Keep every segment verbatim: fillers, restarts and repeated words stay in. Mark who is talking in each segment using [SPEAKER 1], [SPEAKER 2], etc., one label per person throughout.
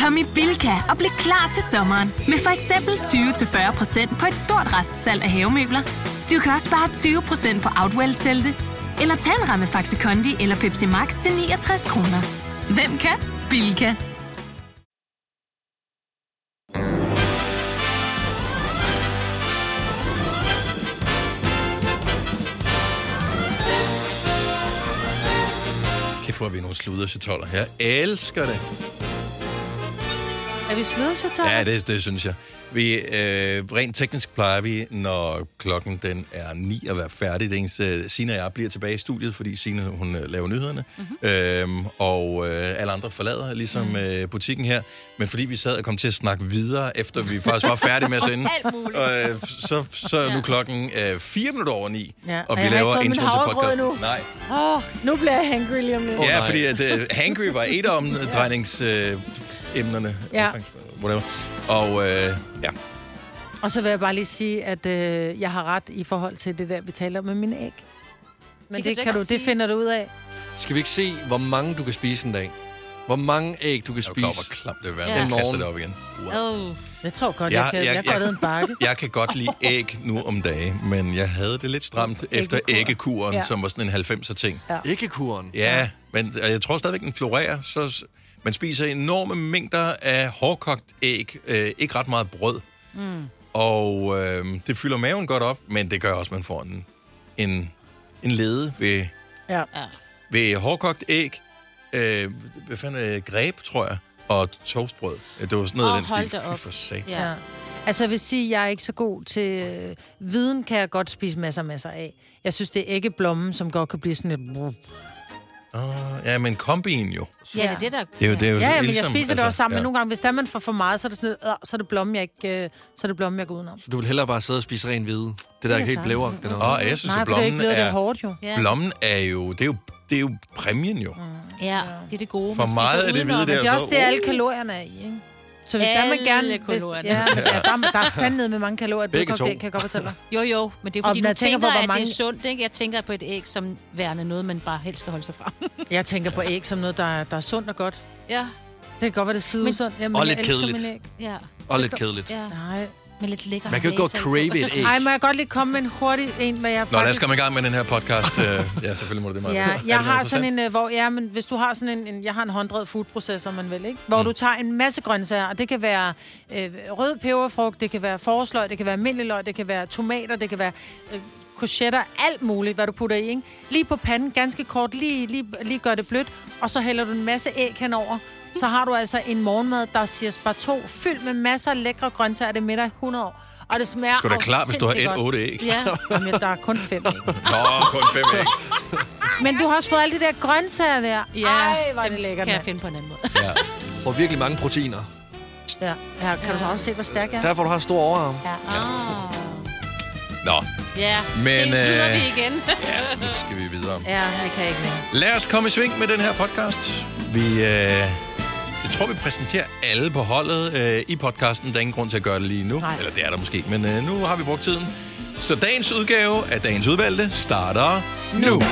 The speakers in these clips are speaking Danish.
[SPEAKER 1] Kom i Bilka og bliv klar til sommeren. Med for eksempel tyve til fyrre procent på et stort restsalg af havemøbler. Du kan også spare tyve procent på Outwell-telte. Eller tag en ramme Faxi Kondi eller Pepsi Max til niogtres kroner. Hvem kan? Bilka.
[SPEAKER 2] Kæft, hvor er vi nogle sluderchatoller. Jeg elsker det.
[SPEAKER 3] Er vi sluderchatoller?
[SPEAKER 2] Ja, det, det synes jeg. Vi, øh, rent teknisk plejer vi, når klokken den er ni at være færdig. Det eneste, Signe og jeg bliver tilbage i studiet, fordi Signe, hun øh, laver nyhederne. Mm-hmm. Øhm, og øh, alle andre forlader ligesom mm. øh, butikken her. Men fordi vi sad og kom til at snakke videre, efter vi faktisk var færdige med at sende, og, øh, så, så er nu klokken øh, fire minutter over ni,
[SPEAKER 3] ja.
[SPEAKER 2] og, og vi laver intro til podcasten.
[SPEAKER 3] Nu.
[SPEAKER 2] Nej.
[SPEAKER 3] Åh, oh, nu bliver jeg hangry lige om lidt.
[SPEAKER 2] Ja, oh, fordi at, uh, hangry var et af omdrejningsemnerne. Øh,
[SPEAKER 3] ja.
[SPEAKER 2] Whatever. Og øh, ja.
[SPEAKER 3] Og så vil jeg bare lige sige, at øh, jeg har ret i forhold til det der, vi taler om med mine æg. Men det, det, kan du, det finder du ud af.
[SPEAKER 4] Skal vi ikke se, hvor mange du kan spise en dag? Hvor mange æg du kan spise?
[SPEAKER 2] Jeg er klar, hvor klamt det vil være, når du kaster det op igen.
[SPEAKER 3] Wow. Oh. Jeg tror godt, jeg, jeg kan. Jeg, jeg, jeg, jeg, en bakke.
[SPEAKER 2] Jeg kan godt lide æg nu om dagen, men jeg havde det lidt stramt efter æggekuren, ja. Som var sådan en halvfemser ting.
[SPEAKER 4] Ja. Æggekuren?
[SPEAKER 2] Ja, ja, men jeg tror stadigvæk, den florerer. Så man spiser enorme mængder af hårdkogt æg, øh, ikke ret meget brød. Mm. Og øh, det fylder maven godt op, men det gør også, at man får en, en, en lede ved,
[SPEAKER 3] ja.
[SPEAKER 2] ved hårdkogt æg. Øh, hvad fanden er greb, tror jeg, og toastbrød. Det var sådan noget af den stil. Fy for sat.
[SPEAKER 3] Ja. Altså, jeg vil sige, at jeg er ikke så god til... Øh, viden kan jeg godt spise masser og masser af. Jeg synes, det er æggeblommen, som godt kan blive sådan et...
[SPEAKER 2] Uh, ja, men kombin jo.
[SPEAKER 5] Ja, det er det, der...
[SPEAKER 2] Det er jo, det er jo
[SPEAKER 3] ja, ja, men
[SPEAKER 2] ligesom,
[SPEAKER 3] jeg spiser altså, det også sammen, ja. Men nogle gange, hvis der man får for meget, så er det sådan øh, så er det blommen, jeg ikke... Øh, så er det blommen, jeg går udenom.
[SPEAKER 4] Så du vil hellere bare sidde og spise ren hvide? Det der er ikke helt blæver.
[SPEAKER 2] Åh, oh, jeg synes,
[SPEAKER 3] nej,
[SPEAKER 2] at blommen
[SPEAKER 3] det er...
[SPEAKER 2] er...
[SPEAKER 3] Det hårdt, jo.
[SPEAKER 2] Blommen er jo... Det er jo, det er jo præmien, jo. Mm.
[SPEAKER 5] Ja, det er det gode.
[SPEAKER 2] For meget af det hvide der,
[SPEAKER 3] men det er også det, alle kalorierne er i, ikke? Så hvis der man gerne... Hvis, ja, ja, der, der er fandme med mange kalorier, du kan, kan jeg godt fortælle dig.
[SPEAKER 5] Jo, jo, men det er fordi,
[SPEAKER 3] og
[SPEAKER 5] du tænker,
[SPEAKER 3] på,
[SPEAKER 5] at
[SPEAKER 3] mange...
[SPEAKER 5] det er sundt, ikke? Jeg tænker på et æg som værende noget, man bare helst skal holde sig fra.
[SPEAKER 3] Jeg tænker på æg som noget, der er, der er sundt og godt.
[SPEAKER 5] Ja.
[SPEAKER 3] Det kan godt være, det er skide usundt. Jamen,
[SPEAKER 4] og lidt kedeligt.
[SPEAKER 5] Ja.
[SPEAKER 4] Og lidt kedeligt.
[SPEAKER 5] Ja.
[SPEAKER 3] Nej.
[SPEAKER 5] Med lidt lækker.
[SPEAKER 4] Man kan jo godt crave et æg.
[SPEAKER 3] Ej, må jeg godt lige komme med en hurtig en, hvad jeg faktisk...
[SPEAKER 2] Nå, lad os komme i gang med den her podcast. Ja, selvfølgelig må det det meget.
[SPEAKER 3] Ja, jeg har sådan en, hvor... Ja, men hvis du har sådan en... en jeg har en hånddrevet foodprocessor, man vil, ikke? Hvor mm. du tager en masse grøntsager, og det kan være øh, rød peberfrugt, det kan være forårsløg, det kan være almindelig løg, det kan være tomater, det kan være... Øh, courgetter, alt muligt, hvad du putter i, ikke? Lige på panden, ganske kort, lige, lige, lige gør det blødt, og så hælder du en masse æg henover. Så har du altså en morgenmad, der siger sparto, fyldt med masser af lækre grøntsager, det er med dig hundrede år. Og det smager
[SPEAKER 2] Skal du da klar, hvis du har et otte æg?
[SPEAKER 3] Ja, jamen, der er kun fem æg.
[SPEAKER 2] Nå, kun fem æg.
[SPEAKER 3] Men du har også fået alle de der grøntsager der.
[SPEAKER 5] Ja,
[SPEAKER 3] ej, hvor er det lækkert.
[SPEAKER 5] Kan jeg finde på en anden måde.
[SPEAKER 2] Ja.
[SPEAKER 4] Får virkelig mange proteiner.
[SPEAKER 3] Ja, ja kan du så også se, hvor stærk jeg er?
[SPEAKER 4] Derfor du har stor overarm.
[SPEAKER 3] Ja.
[SPEAKER 5] Ah.
[SPEAKER 2] Nå.
[SPEAKER 5] Ja,
[SPEAKER 2] men,
[SPEAKER 5] det slutter
[SPEAKER 2] øh,
[SPEAKER 5] vi igen.
[SPEAKER 2] Ja, nu skal vi videre.
[SPEAKER 3] Ja, det kan jeg ikke mere.
[SPEAKER 2] Lad os komme i sving med den her podcast. Vi, øh, jeg tror, vi præsenterer alle på holdet øh, i podcasten. Der er ingen grund til at gøre det lige nu. Nej. Eller det er der måske, men øh, nu har vi brugt tiden. Så dagens udgave af dagens udvalgte starter nu. nu.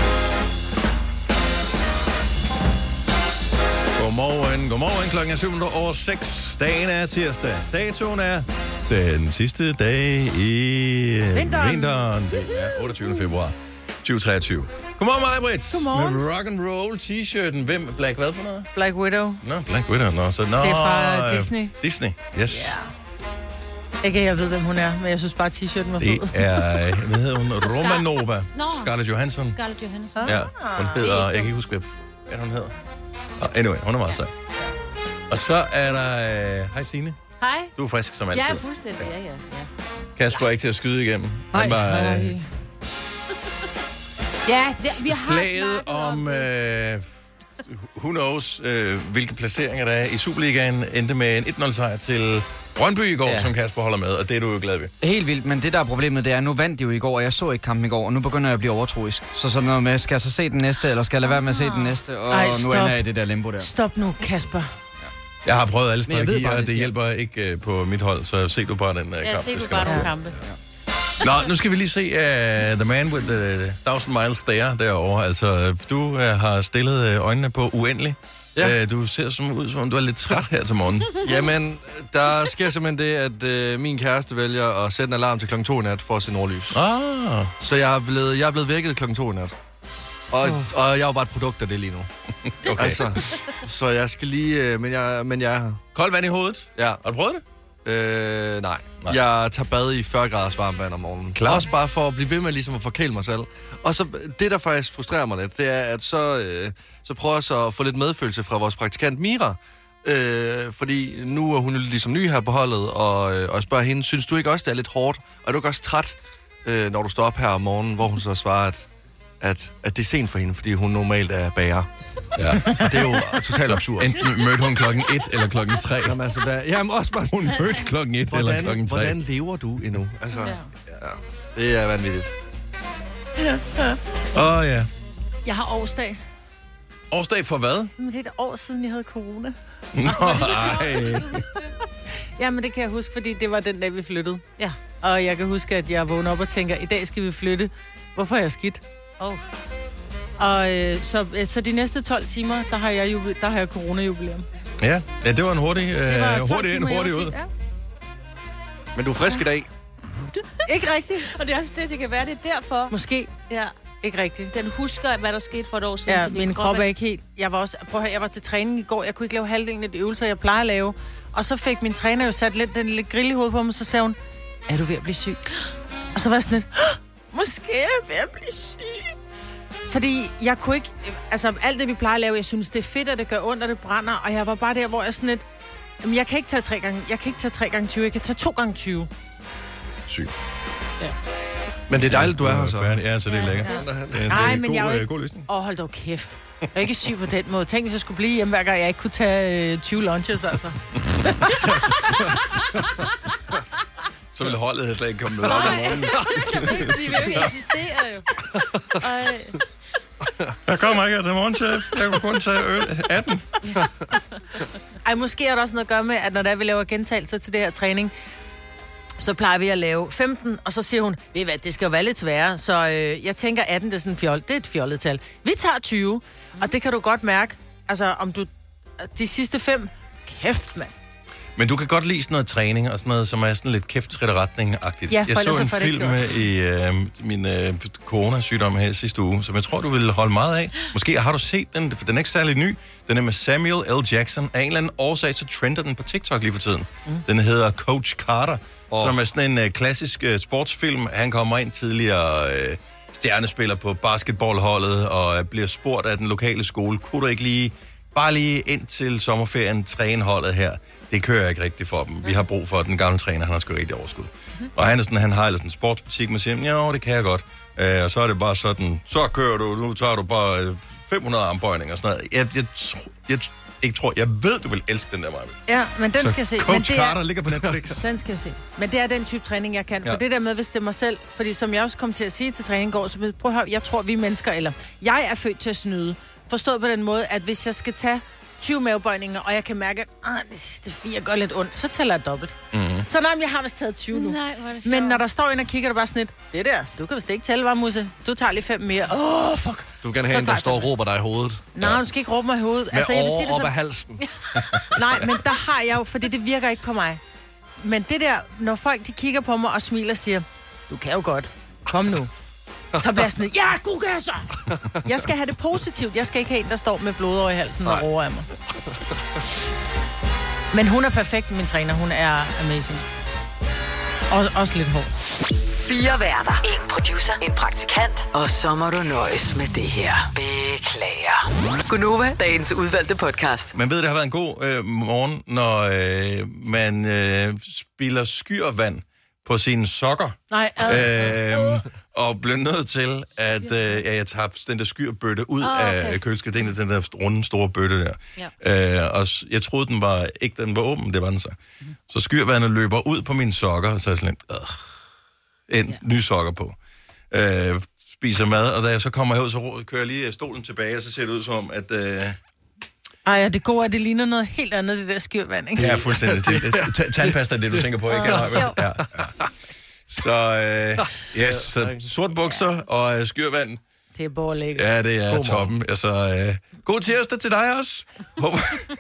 [SPEAKER 2] Godmorgen, godmorgen. Klokken er syv over seks. Dagen er tirsdag. Datoen er den sidste dag i
[SPEAKER 3] vinteren.
[SPEAKER 2] vinteren. Det er otteogtyvende februar tyve treogtyve. Godmorgen, Maj-Brit.
[SPEAKER 3] Godmorgen.
[SPEAKER 2] Med rock and roll t-shirten. Hvem? Black hvad for noget?
[SPEAKER 3] Black Widow.
[SPEAKER 2] Nå, Black Widow. Nå, så, nå,
[SPEAKER 3] det er fra
[SPEAKER 2] øh,
[SPEAKER 3] Disney.
[SPEAKER 2] Disney, yes.
[SPEAKER 3] Ja. Ikke, jeg ved, hvem hun er, men jeg synes bare, at t-shirten var fed.
[SPEAKER 2] Det er, hvad hedder hun? Romanova.
[SPEAKER 5] No.
[SPEAKER 2] Scarlett Johansson.
[SPEAKER 5] Scarlett Johansson.
[SPEAKER 2] Ja, hun hedder, jeg kan ikke huske, hvad hun hedder. Oh, anyway, hun er meget sej. Og så er der... Hej øh, Signe.
[SPEAKER 5] Hej.
[SPEAKER 2] Du er frisk som altid.
[SPEAKER 5] Ja, fuldstændig. Ja, ja, ja.
[SPEAKER 2] Kasper er ikke til at skyde igennem.
[SPEAKER 3] Nej,
[SPEAKER 2] bare,
[SPEAKER 3] nej.
[SPEAKER 2] Øh,
[SPEAKER 5] ja, det, vi har
[SPEAKER 2] slaget om... Øh, who knows, øh, hvilke placeringer der er i Superligaen, endte med en et nul sejr til Brøndby i går, ja. Som Kasper holder med, og det er du jo glad ved.
[SPEAKER 6] Helt vildt, men det der er problemet, det er, nu vandt de jo i går, og jeg så ikke kampen i går, og nu begynder jeg at blive overtroisk. Så sådan noget med, skal jeg så se den næste, eller skal jeg lade være med at se den næste, og Ej, nu ender jeg i det der limbo der.
[SPEAKER 3] Stop nu, Kasper.
[SPEAKER 2] Jeg har prøvet alle strategier, og det hjælper ikke uh, på mit hold, så se du bare den uh, kamp.
[SPEAKER 5] Ja, se du bare nogle kampe.
[SPEAKER 2] Nå, nu skal vi lige se uh, The Man with the Thousand Miles Stare derovre. Altså, du uh, har stillet uh, øjnene på uendelig
[SPEAKER 4] Ja.
[SPEAKER 2] Øh, du ser som ud, som om du er lidt træt her til morgen.
[SPEAKER 4] Jamen, der sker simpelthen det, at øh, min kæreste vælger at sætte en alarm til klokken to i nat for at se nordlys.
[SPEAKER 2] Ah.
[SPEAKER 4] Så jeg er blevet, jeg er blevet vækket klokken to i nat. Og, oh. og jeg er jo bare et produkt af det lige nu.
[SPEAKER 2] Okay.
[SPEAKER 4] Altså, så jeg skal lige... Øh, men, jeg, men jeg er her.
[SPEAKER 2] Koldt vand i hovedet?
[SPEAKER 4] Ja.
[SPEAKER 2] Har du prøvet det?
[SPEAKER 4] Øh, nej.
[SPEAKER 2] nej.
[SPEAKER 4] Jeg tager bad i fyrre graders varmt vand om morgenen.
[SPEAKER 2] Klar.
[SPEAKER 4] Også bare for at blive ved med ligesom at forkæle mig selv. Og så det, der faktisk frustrerer mig lidt, det er, at så, øh, så prøver jeg så at få lidt medfølelse fra vores praktikant Mira. Øh, fordi nu er hun ligesom ny her på holdet, og, øh, og jeg spørger hende, synes du ikke også, det er lidt hårdt? Og er du ikke også træt, øh, når du står op her om morgenen, hvor hun så svarer, at, at, at det er sent for hende, fordi hun normalt er bager.
[SPEAKER 2] Ja.
[SPEAKER 4] Og det er jo totalt absurd.
[SPEAKER 2] Enten mødte hun klokken et eller klokken tre.
[SPEAKER 4] Jamen, altså, hvad, jamen også bare...
[SPEAKER 2] Hun mødte klokken et
[SPEAKER 4] hvordan,
[SPEAKER 2] eller klokken tre.
[SPEAKER 4] Hvordan lever du endnu? Altså, ja. Ja, det er vanvittigt.
[SPEAKER 2] Åh oh, ja.
[SPEAKER 3] Jeg har årsdag.
[SPEAKER 2] Årsdag for hvad?
[SPEAKER 3] Men det er et år siden, jeg havde corona.
[SPEAKER 2] Nej.
[SPEAKER 3] Ja, men det kan jeg huske, fordi det var den dag, vi flyttede.
[SPEAKER 5] Ja.
[SPEAKER 3] Og jeg kan huske, at jeg vågnede op og tænker, i dag skal vi flytte. Hvorfor er jeg skidt?
[SPEAKER 5] Oh.
[SPEAKER 3] Og øh, så, øh, så de næste tolv timer, der har jeg, jubi- der har jeg corona-jubilæum.
[SPEAKER 2] Ja. Ja, det var en hurtig,
[SPEAKER 3] Det var
[SPEAKER 2] øh, hurtig ind, hurtig ud.
[SPEAKER 3] Ja.
[SPEAKER 4] Men du er frisk i dag.
[SPEAKER 3] Ikke rigtigt.
[SPEAKER 5] Og det er også det, det kan være, det er derfor.
[SPEAKER 3] Måske.
[SPEAKER 5] Ja.
[SPEAKER 3] Ikke rigtigt.
[SPEAKER 5] Den husker, hvad der skete for et år siden.
[SPEAKER 3] Ja,
[SPEAKER 5] til din
[SPEAKER 3] min krop er ikke helt... Jeg var også... Prøv at høre, jeg var til træning i går. Jeg kunne ikke lave halvdelen af de øvelser, jeg plejer at lave. Og så fik min træner jo sat lidt, den lidt grill i hovedet på mig, så sagde hun, er du ved at blive syg? Og så var jeg sådan lidt, måske er jeg ved at blive syg. Fordi jeg kunne ikke... Altså, alt det, vi plejer at lave, jeg synes, det er fedt, at det gør ondt, og det brænder. Og jeg var bare der, hvor jeg sådan lidt... Jamen, jeg kan ikke tage tre gange... Jeg kan ikke tage tre gange tyve, jeg kan tage to gange tyve.
[SPEAKER 2] Syg.
[SPEAKER 3] Ja.
[SPEAKER 4] Men det er dejligt, du er her så.
[SPEAKER 2] Ja, så det er lækkert.
[SPEAKER 3] Ja.
[SPEAKER 2] Det er,
[SPEAKER 3] Nej,
[SPEAKER 2] en
[SPEAKER 3] men
[SPEAKER 2] god,
[SPEAKER 3] jeg er jo ikke...
[SPEAKER 2] god løsning.
[SPEAKER 3] Åh, oh, hold dog kæft. Jeg er ikke syg på den måde. Tænk, hvis jeg skulle blive hjemme, hver gang jeg ikke kunne tage øh, tyve lunches, altså.
[SPEAKER 2] Så ville holdet have slet ikke kommet med op i morgen.
[SPEAKER 5] Vi vil jo ikke eksistere, jo. Ej.
[SPEAKER 2] Jeg kommer ikke her til morgen, chef. Jeg kunne kun tage atten.
[SPEAKER 3] Ej, måske er der også noget at gøre med, at når der vi laver gentagelser til det her træning, så plejer vi at lave femten, og så siger hun, ved I hvad, det skal jo være lidt sværere, så øh, jeg tænker atten, det er sådan en fjol, det er et fjollet tal. Vi tager tyve, mm. og det kan du godt mærke, altså om du, de sidste fem, kæft mand.
[SPEAKER 2] Men du kan godt lide sådan noget træning og sådan noget, som er sådan lidt kæft-retretning-agtigt.
[SPEAKER 3] Ja,
[SPEAKER 2] jeg så en film i øh, min øh, coronasygdom her sidste uge, som jeg tror, du vil holde meget af. Måske har du set den, den er ikke særlig ny. Den er med Samuel L. Jackson. Af en eller anden årsag, så trender den på TikTok lige for tiden. Mm. Den hedder Coach Carter, oh. som er sådan en øh, klassisk øh, sportsfilm. Han kommer ind tidligere øh, stjernespiller på basketballholdet og øh, bliver spurgt af den lokale skole. Kunne du ikke lige, bare lige ind til sommerferien træne holdet her? Det kører ikke rigtigt for dem. Vi har brug for den gamle træner, han har sgu rigtig overskud. Mm-hmm. Og han er sådan, han har sådan en sportsbutik, man siger, ja, det kan jeg godt. Øh, og så er det bare sådan, så kører du, nu tager du bare fem hundrede armbøjninger og sådan noget. Jeg, jeg, jeg, jeg, ikke tror, jeg ved, du vil elske den der, Maja.
[SPEAKER 3] Ja, men den
[SPEAKER 2] så
[SPEAKER 3] skal jeg se.
[SPEAKER 2] Coach
[SPEAKER 3] men det
[SPEAKER 2] Carter
[SPEAKER 3] er,
[SPEAKER 2] ligger på Netflix.
[SPEAKER 3] Den skal jeg se. Men det er den type træning, jeg kan. For
[SPEAKER 2] ja.
[SPEAKER 3] det der med, hvis det er mig selv, fordi som jeg også kom til at sige til træning i går, så prøv at høre, jeg tror, vi mennesker, eller jeg er født til at snyde. Forstået på den måde, at hvis jeg skal tage tyve mavebøjninger, og jeg kan mærke, at de sidste fire gør lidt ondt, så tæller jeg dobbelt. Mm-hmm. Så nej, jeg har vist taget tyve nu.
[SPEAKER 5] Nej, hvor er det
[SPEAKER 3] men når der står en og kigger, der bare sådan lidt, det der, du kan vist ikke tælle, var Musse? Du tager lige fem mere. Åh, oh, fuck.
[SPEAKER 4] Du vil gerne have en, der står og råber dig i hovedet.
[SPEAKER 3] Nej, du skal ikke råbe mig i hovedet.
[SPEAKER 4] Med
[SPEAKER 3] altså, jeg vil sige det
[SPEAKER 4] op
[SPEAKER 3] så...
[SPEAKER 4] af halsen.
[SPEAKER 3] Nej, men der har jeg jo, fordi det virker ikke på mig. Men det der, når folk de kigger på mig og smiler og siger, du kan jo godt, kom nu. Så bliver jeg sådan, ja, gud gør så! Jeg skal have det positivt. Jeg skal ikke have en, der står med blod over i halsen og råber af mig. Men hun er perfekt, min træner. Hun er amazing. Og, også lidt hård.
[SPEAKER 7] Fire værter. En producer. En praktikant. Og så må du nøjes med det her. Beklager. Gunova, dagens udvalgte podcast.
[SPEAKER 2] Man ved, det har været en god øh, morgen, når øh, man øh, spilder skyrvand på sine sokker.
[SPEAKER 3] Nej,
[SPEAKER 2] øh, og blev nødt til, at øh, ja, jeg tager den der skyrbøtte ud oh, okay. af køleskabet. Den der runde, store bøtte der. Ja. Øh, og jeg troede, den var ikke den var åben, det var den så. Mm. Så skyrvandet løber ud på mine sokker, og så er jeg sådan lidt, øh, en ja. ny sokker på. Øh, spiser mad, og da jeg så kommer herud, så kører jeg lige stolen tilbage, og så ser det ud som om, at... Øh,
[SPEAKER 3] Ej, ja, det gode er, det ligner noget helt andet, det der skyrvand, ikke?
[SPEAKER 2] Ja, fuldstændig. Tandpasta er det, du tænker på, ikke? Ja, ja. ja. Så, øh, yes, så sort bukser og øh, skyrvand
[SPEAKER 3] Det er borlækkert.
[SPEAKER 2] Ja, det er
[SPEAKER 4] God
[SPEAKER 2] toppen. Altså, øh, god tirsdag til dig også. Håber,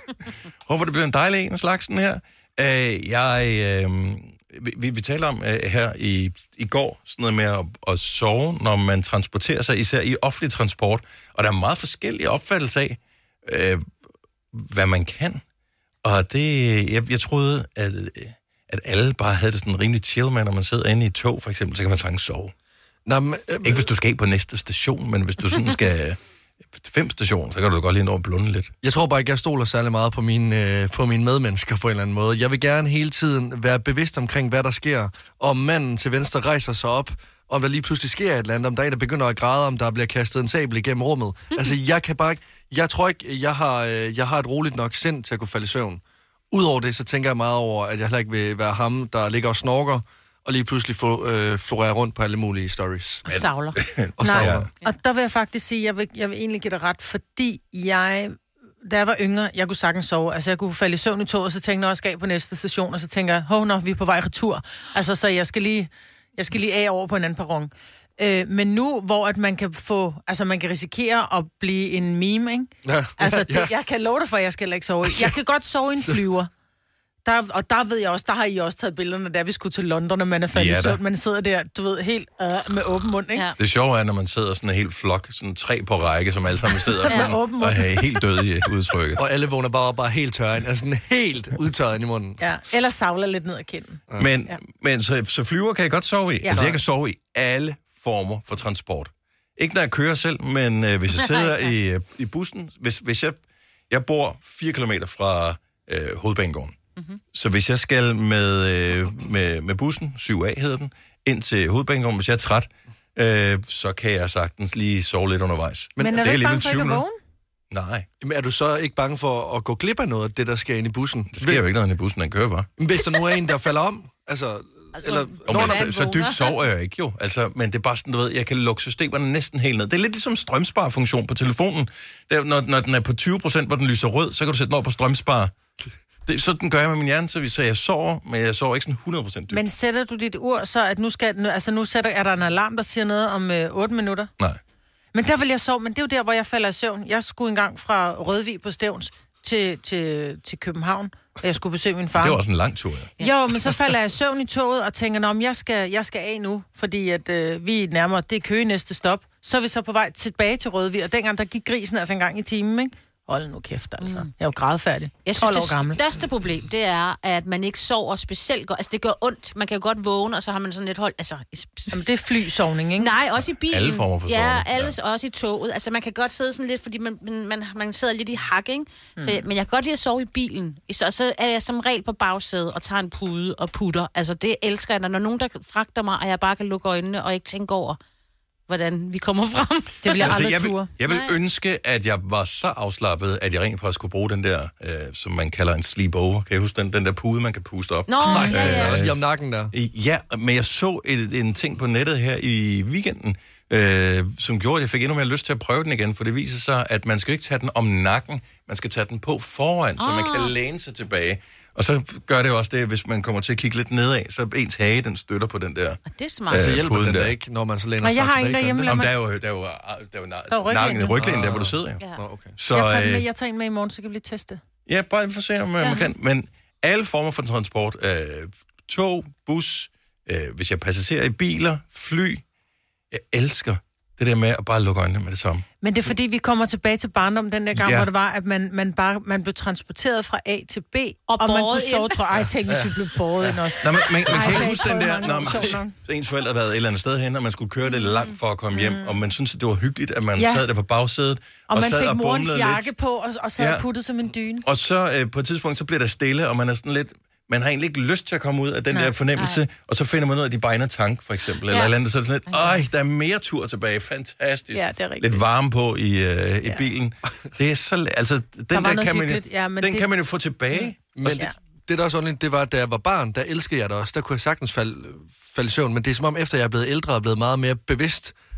[SPEAKER 2] håber det bliver en dejlig en af slagsen her. Øh, jeg, øh, vi, vi taler om øh, her i, i går, sådan noget med at, at sove, når man transporterer sig, især i offentlig transport. Og der er meget forskellige opfattelser af, øh, hvad man kan. Og det, jeg, jeg troede, at, at alle bare havde det sådan rimelig chill med, når man sidder inde i et tog, for eksempel, så kan man sagtens sove.
[SPEAKER 4] Nå, men, øh,
[SPEAKER 2] Ikke hvis du skal på næste station, men hvis du sådan skal fem stationer, så kan du godt lige nå at blunde lidt.
[SPEAKER 4] Jeg tror bare ikke, jeg stoler særlig meget på mine, øh, på mine medmennesker på en eller anden måde. Jeg vil gerne hele tiden være bevidst omkring, hvad der sker. Om manden til venstre rejser sig op, om der lige pludselig sker et eller andet, om der er en, der begynder at græde, om der bliver kastet en sabel igennem rummet. Altså, jeg kan bare ikke... Jeg tror ikke, jeg har, øh, jeg har et roligt nok sind til at kunne falde i søvn. Udover det, så tænker jeg meget over, at jeg heller ikke vil være ham, der ligger og snorker, og lige pludselig få, øh, florerer rundt på alle mulige stories.
[SPEAKER 5] Og savler.
[SPEAKER 4] Og
[SPEAKER 3] Nej,
[SPEAKER 4] savler.
[SPEAKER 3] og der vil jeg faktisk sige, at jeg vil, jeg vil egentlig give dig ret, fordi jeg, da jeg var yngre, jeg kunne sagtens sove. Altså, jeg kunne falde i søvn i toget, og så tænkte jeg, jeg skal af på næste station, og så tænker jeg, hov, nå, vi er på vej retur. Altså, så jeg skal lige, jeg skal lige af over på en anden perron. Øh, men nu, hvor at man kan få, altså man kan risikere at blive en meme, ikke?
[SPEAKER 4] Ja,
[SPEAKER 3] Altså, det,
[SPEAKER 4] ja.
[SPEAKER 3] jeg kan love dig for, at jeg skal heller ikke sove. Jeg kan godt sove i en flyver. Der, og der ved jeg også, der har I også taget billederne, da vi skulle til London, og man er faldet
[SPEAKER 2] Ja,
[SPEAKER 3] i
[SPEAKER 2] da.
[SPEAKER 3] søvn. Man sidder der, du ved, helt øh, med åben mund, ikke?
[SPEAKER 5] Ja.
[SPEAKER 2] Det sjove er, når man sidder sådan en helt flok, sådan tre på række, som alle sammen sidder
[SPEAKER 3] Ja,
[SPEAKER 2] og,
[SPEAKER 3] åben mund.
[SPEAKER 2] og er helt døde i udtrykket.
[SPEAKER 4] Og alle vågner bare, bare helt tørre ind. Altså sådan helt udtørret ind i munden.
[SPEAKER 3] Ja, eller savler lidt ned ad kinden.
[SPEAKER 2] Men,
[SPEAKER 3] Ja.
[SPEAKER 2] men så, så flyver kan jeg godt sove i.
[SPEAKER 3] Ja.
[SPEAKER 2] Altså, jeg kan sove i alle former for transport. Ikke når jeg kører selv, men øh, hvis jeg sidder i, øh, i bussen. Hvis, hvis jeg, jeg bor fire kilometer fra øh, Hovedbanegården. Mm-hmm. Så hvis jeg skal med, øh, med, med bussen, syv A hedder den, ind til Hovedbanegården, hvis jeg er træt, øh, så kan jeg sagtens lige sove lidt undervejs.
[SPEAKER 3] Men, men er
[SPEAKER 2] det
[SPEAKER 3] du ikke
[SPEAKER 2] alligevel
[SPEAKER 3] bange for ikke at
[SPEAKER 2] tyve
[SPEAKER 3] vågne?
[SPEAKER 2] Nej,
[SPEAKER 4] Men er du så ikke bange for at gå glip af noget af det, der sker inde i bussen?
[SPEAKER 2] det sker jo ikke, når den i bussen, den kører bare.
[SPEAKER 4] Hvis der nu er en, der falder om? Altså, altså eller,
[SPEAKER 2] Og man, så, så dybt sover jeg ikke jo. Altså, men det er bare sådan, du ved, jeg kan lukke systemerne næsten helt ned. Det er lidt ligesom strømsparfunktion på telefonen. Det er, når, når den er på tyve procent, hvor den lyser rød, så kan du sætte den over på strømspar. Det, sådan gør jeg med min hjerne, så, vi, så jeg sover, men jeg sover ikke sådan hundrede procent dybt.
[SPEAKER 3] Men sætter du dit ur, så at nu skal, nu, altså nu sætter, er der en alarm, der siger noget om øh, otte minutter?
[SPEAKER 2] Nej.
[SPEAKER 3] Men der vil jeg sove, men det er jo der, hvor jeg falder i søvn. Jeg skulle engang fra Rødvig på Stevns til, til, til København, og jeg skulle besøge min far.
[SPEAKER 2] Det var også en lang tur, ja.
[SPEAKER 3] Jo, men så falder jeg i søvn i toget og tænker, om jeg skal, jeg skal af nu, fordi at, øh, vi er nærmere, det er Køge næste stop. Så er vi så på vej tilbage til Rødvig, og dengang der gik grisen altså en gang i timen, ikke? Hold nu kæft, altså. Mm. Jeg er jo grædfærdig.
[SPEAKER 5] Jeg
[SPEAKER 3] tolv
[SPEAKER 5] synes,
[SPEAKER 3] år gammel.
[SPEAKER 5] det største problem, det er, at man ikke sover specielt godt. Altså, det gør ondt. Man kan jo godt vågne, og så har man sådan lidt hold... Altså,
[SPEAKER 3] Jamen, det er flysovning, ikke?
[SPEAKER 5] nej, også i bilen.
[SPEAKER 2] Alle former for
[SPEAKER 5] Ja,
[SPEAKER 2] sovning,
[SPEAKER 5] alle,
[SPEAKER 2] ja.
[SPEAKER 5] også i toget. Altså, man kan godt sidde sådan lidt, fordi man, man, man, man sidder lidt i hak, ikke? Mm. Så, men jeg kan godt lide at sove i bilen. Så, så er jeg som regel på bagsædet og tager en pude og putter. Altså, det elsker jeg, når nogen, der fragter mig, og jeg bare kan lukke øjnene og ikke tænke over, hvordan vi kommer frem.
[SPEAKER 3] Det bliver
[SPEAKER 2] Altså,
[SPEAKER 3] aldrig
[SPEAKER 2] jeg vil,
[SPEAKER 3] ture.
[SPEAKER 2] jeg vil
[SPEAKER 5] Nej.
[SPEAKER 2] ønske, at jeg var så afslappet, at jeg rent faktisk kunne bruge den der, øh, som man kalder en sleepover. Kan jeg huske den, den der pude, man kan puste op?
[SPEAKER 5] Nå, ja, ja.
[SPEAKER 4] lige om nakken der.
[SPEAKER 2] Ja, men jeg så et, en ting på nettet her i weekenden, øh, som gjorde, at jeg fik endnu mere lyst til at prøve den igen, for det viser sig, at man skal ikke tage den om nakken, man skal tage den på foran, oh. så man kan læne sig tilbage. Og så gør det jo også det, hvis man kommer til at kigge lidt nedad, så ens hage, den støtter på den der.
[SPEAKER 5] Og det er smart.
[SPEAKER 2] Øh,
[SPEAKER 4] Så hjælper
[SPEAKER 2] puden
[SPEAKER 4] den der
[SPEAKER 2] der.
[SPEAKER 4] ikke, når man så læner
[SPEAKER 3] Nej,
[SPEAKER 4] sig
[SPEAKER 3] jeg har
[SPEAKER 4] tilbage.
[SPEAKER 3] en derhjemme,
[SPEAKER 4] gør den
[SPEAKER 2] Om der er jo, der er jo, der er jo,
[SPEAKER 3] Der er ryglæn.
[SPEAKER 2] nakken, ryglæn der, hvor du sidder. Jo.
[SPEAKER 3] Ja.
[SPEAKER 4] det? Nå, okay.
[SPEAKER 2] Så,
[SPEAKER 3] Jeg tager, den med,
[SPEAKER 2] øh,
[SPEAKER 3] jeg tager en med i morgen, så kan vi lige teste.
[SPEAKER 2] ja, bare for at se, om ja. man kan. Men alle former for transport, øh, tog, bus, øh, hvis jeg passagerer i biler, fly, jeg elsker det der med at bare lukke øjnene med det samme.
[SPEAKER 3] Men det er fordi, vi kommer tilbage til barndom den der gang,
[SPEAKER 2] Ja.
[SPEAKER 3] ja. hvor det var, at man, man, bare, man blev transporteret fra A til B, og, og man
[SPEAKER 5] båret
[SPEAKER 3] kunne sove,
[SPEAKER 5] ind.
[SPEAKER 3] tror jeg. Ej, tænk, hvis vi blev båret ind også.
[SPEAKER 2] Nå, men, man, man
[SPEAKER 3] Ej,
[SPEAKER 2] kan
[SPEAKER 3] det er
[SPEAKER 2] ikke huske
[SPEAKER 3] ikke
[SPEAKER 2] den der,
[SPEAKER 3] prøvet
[SPEAKER 2] når
[SPEAKER 3] mange
[SPEAKER 2] man,
[SPEAKER 3] år. Sjovt nok.
[SPEAKER 2] så ens forældre havde været et eller andet sted hen, og man skulle køre det langt for at komme hjem, og man synes, at det var hyggeligt, at man
[SPEAKER 3] Ja.
[SPEAKER 2] sad der på bagsædet,
[SPEAKER 3] Og, og man
[SPEAKER 2] sad
[SPEAKER 3] fik
[SPEAKER 2] og
[SPEAKER 3] morens
[SPEAKER 2] bumlede
[SPEAKER 3] jakke
[SPEAKER 2] lidt.
[SPEAKER 3] på, og, og sad
[SPEAKER 2] Ja.
[SPEAKER 3] ja. og puttet som en dyne.
[SPEAKER 2] Og så øh, på et tidspunkt, så bliver der stille, og man er sådan lidt... Man har egentlig ikke lyst til at komme ud af den
[SPEAKER 3] Nej,
[SPEAKER 2] der fornemmelse,
[SPEAKER 5] nej.
[SPEAKER 2] og så finder man ud af, at de bare ender tank, for eksempel, eller
[SPEAKER 3] Ja.
[SPEAKER 2] et eller andet, så er det sådan lidt, øj, der er mere tur tilbage, fantastisk.
[SPEAKER 3] Ja, det er rigtigt.
[SPEAKER 2] Lidt varme på i, øh, i
[SPEAKER 3] Ja.
[SPEAKER 2] bilen. Det er så... Altså, den der,
[SPEAKER 3] noget
[SPEAKER 2] kan man, jo,
[SPEAKER 3] hyggeligt, ja, men
[SPEAKER 2] den
[SPEAKER 3] det-
[SPEAKER 2] kan man jo få tilbage.
[SPEAKER 4] Men
[SPEAKER 3] Ja.
[SPEAKER 4] det, det, der også ordentligt, det var, at da jeg var barn, der elskede jeg det også. Der kunne jeg sagtens falde, falde i søvn. Men det er som om, efter jeg er blevet ældre og blevet meget mere bevidst,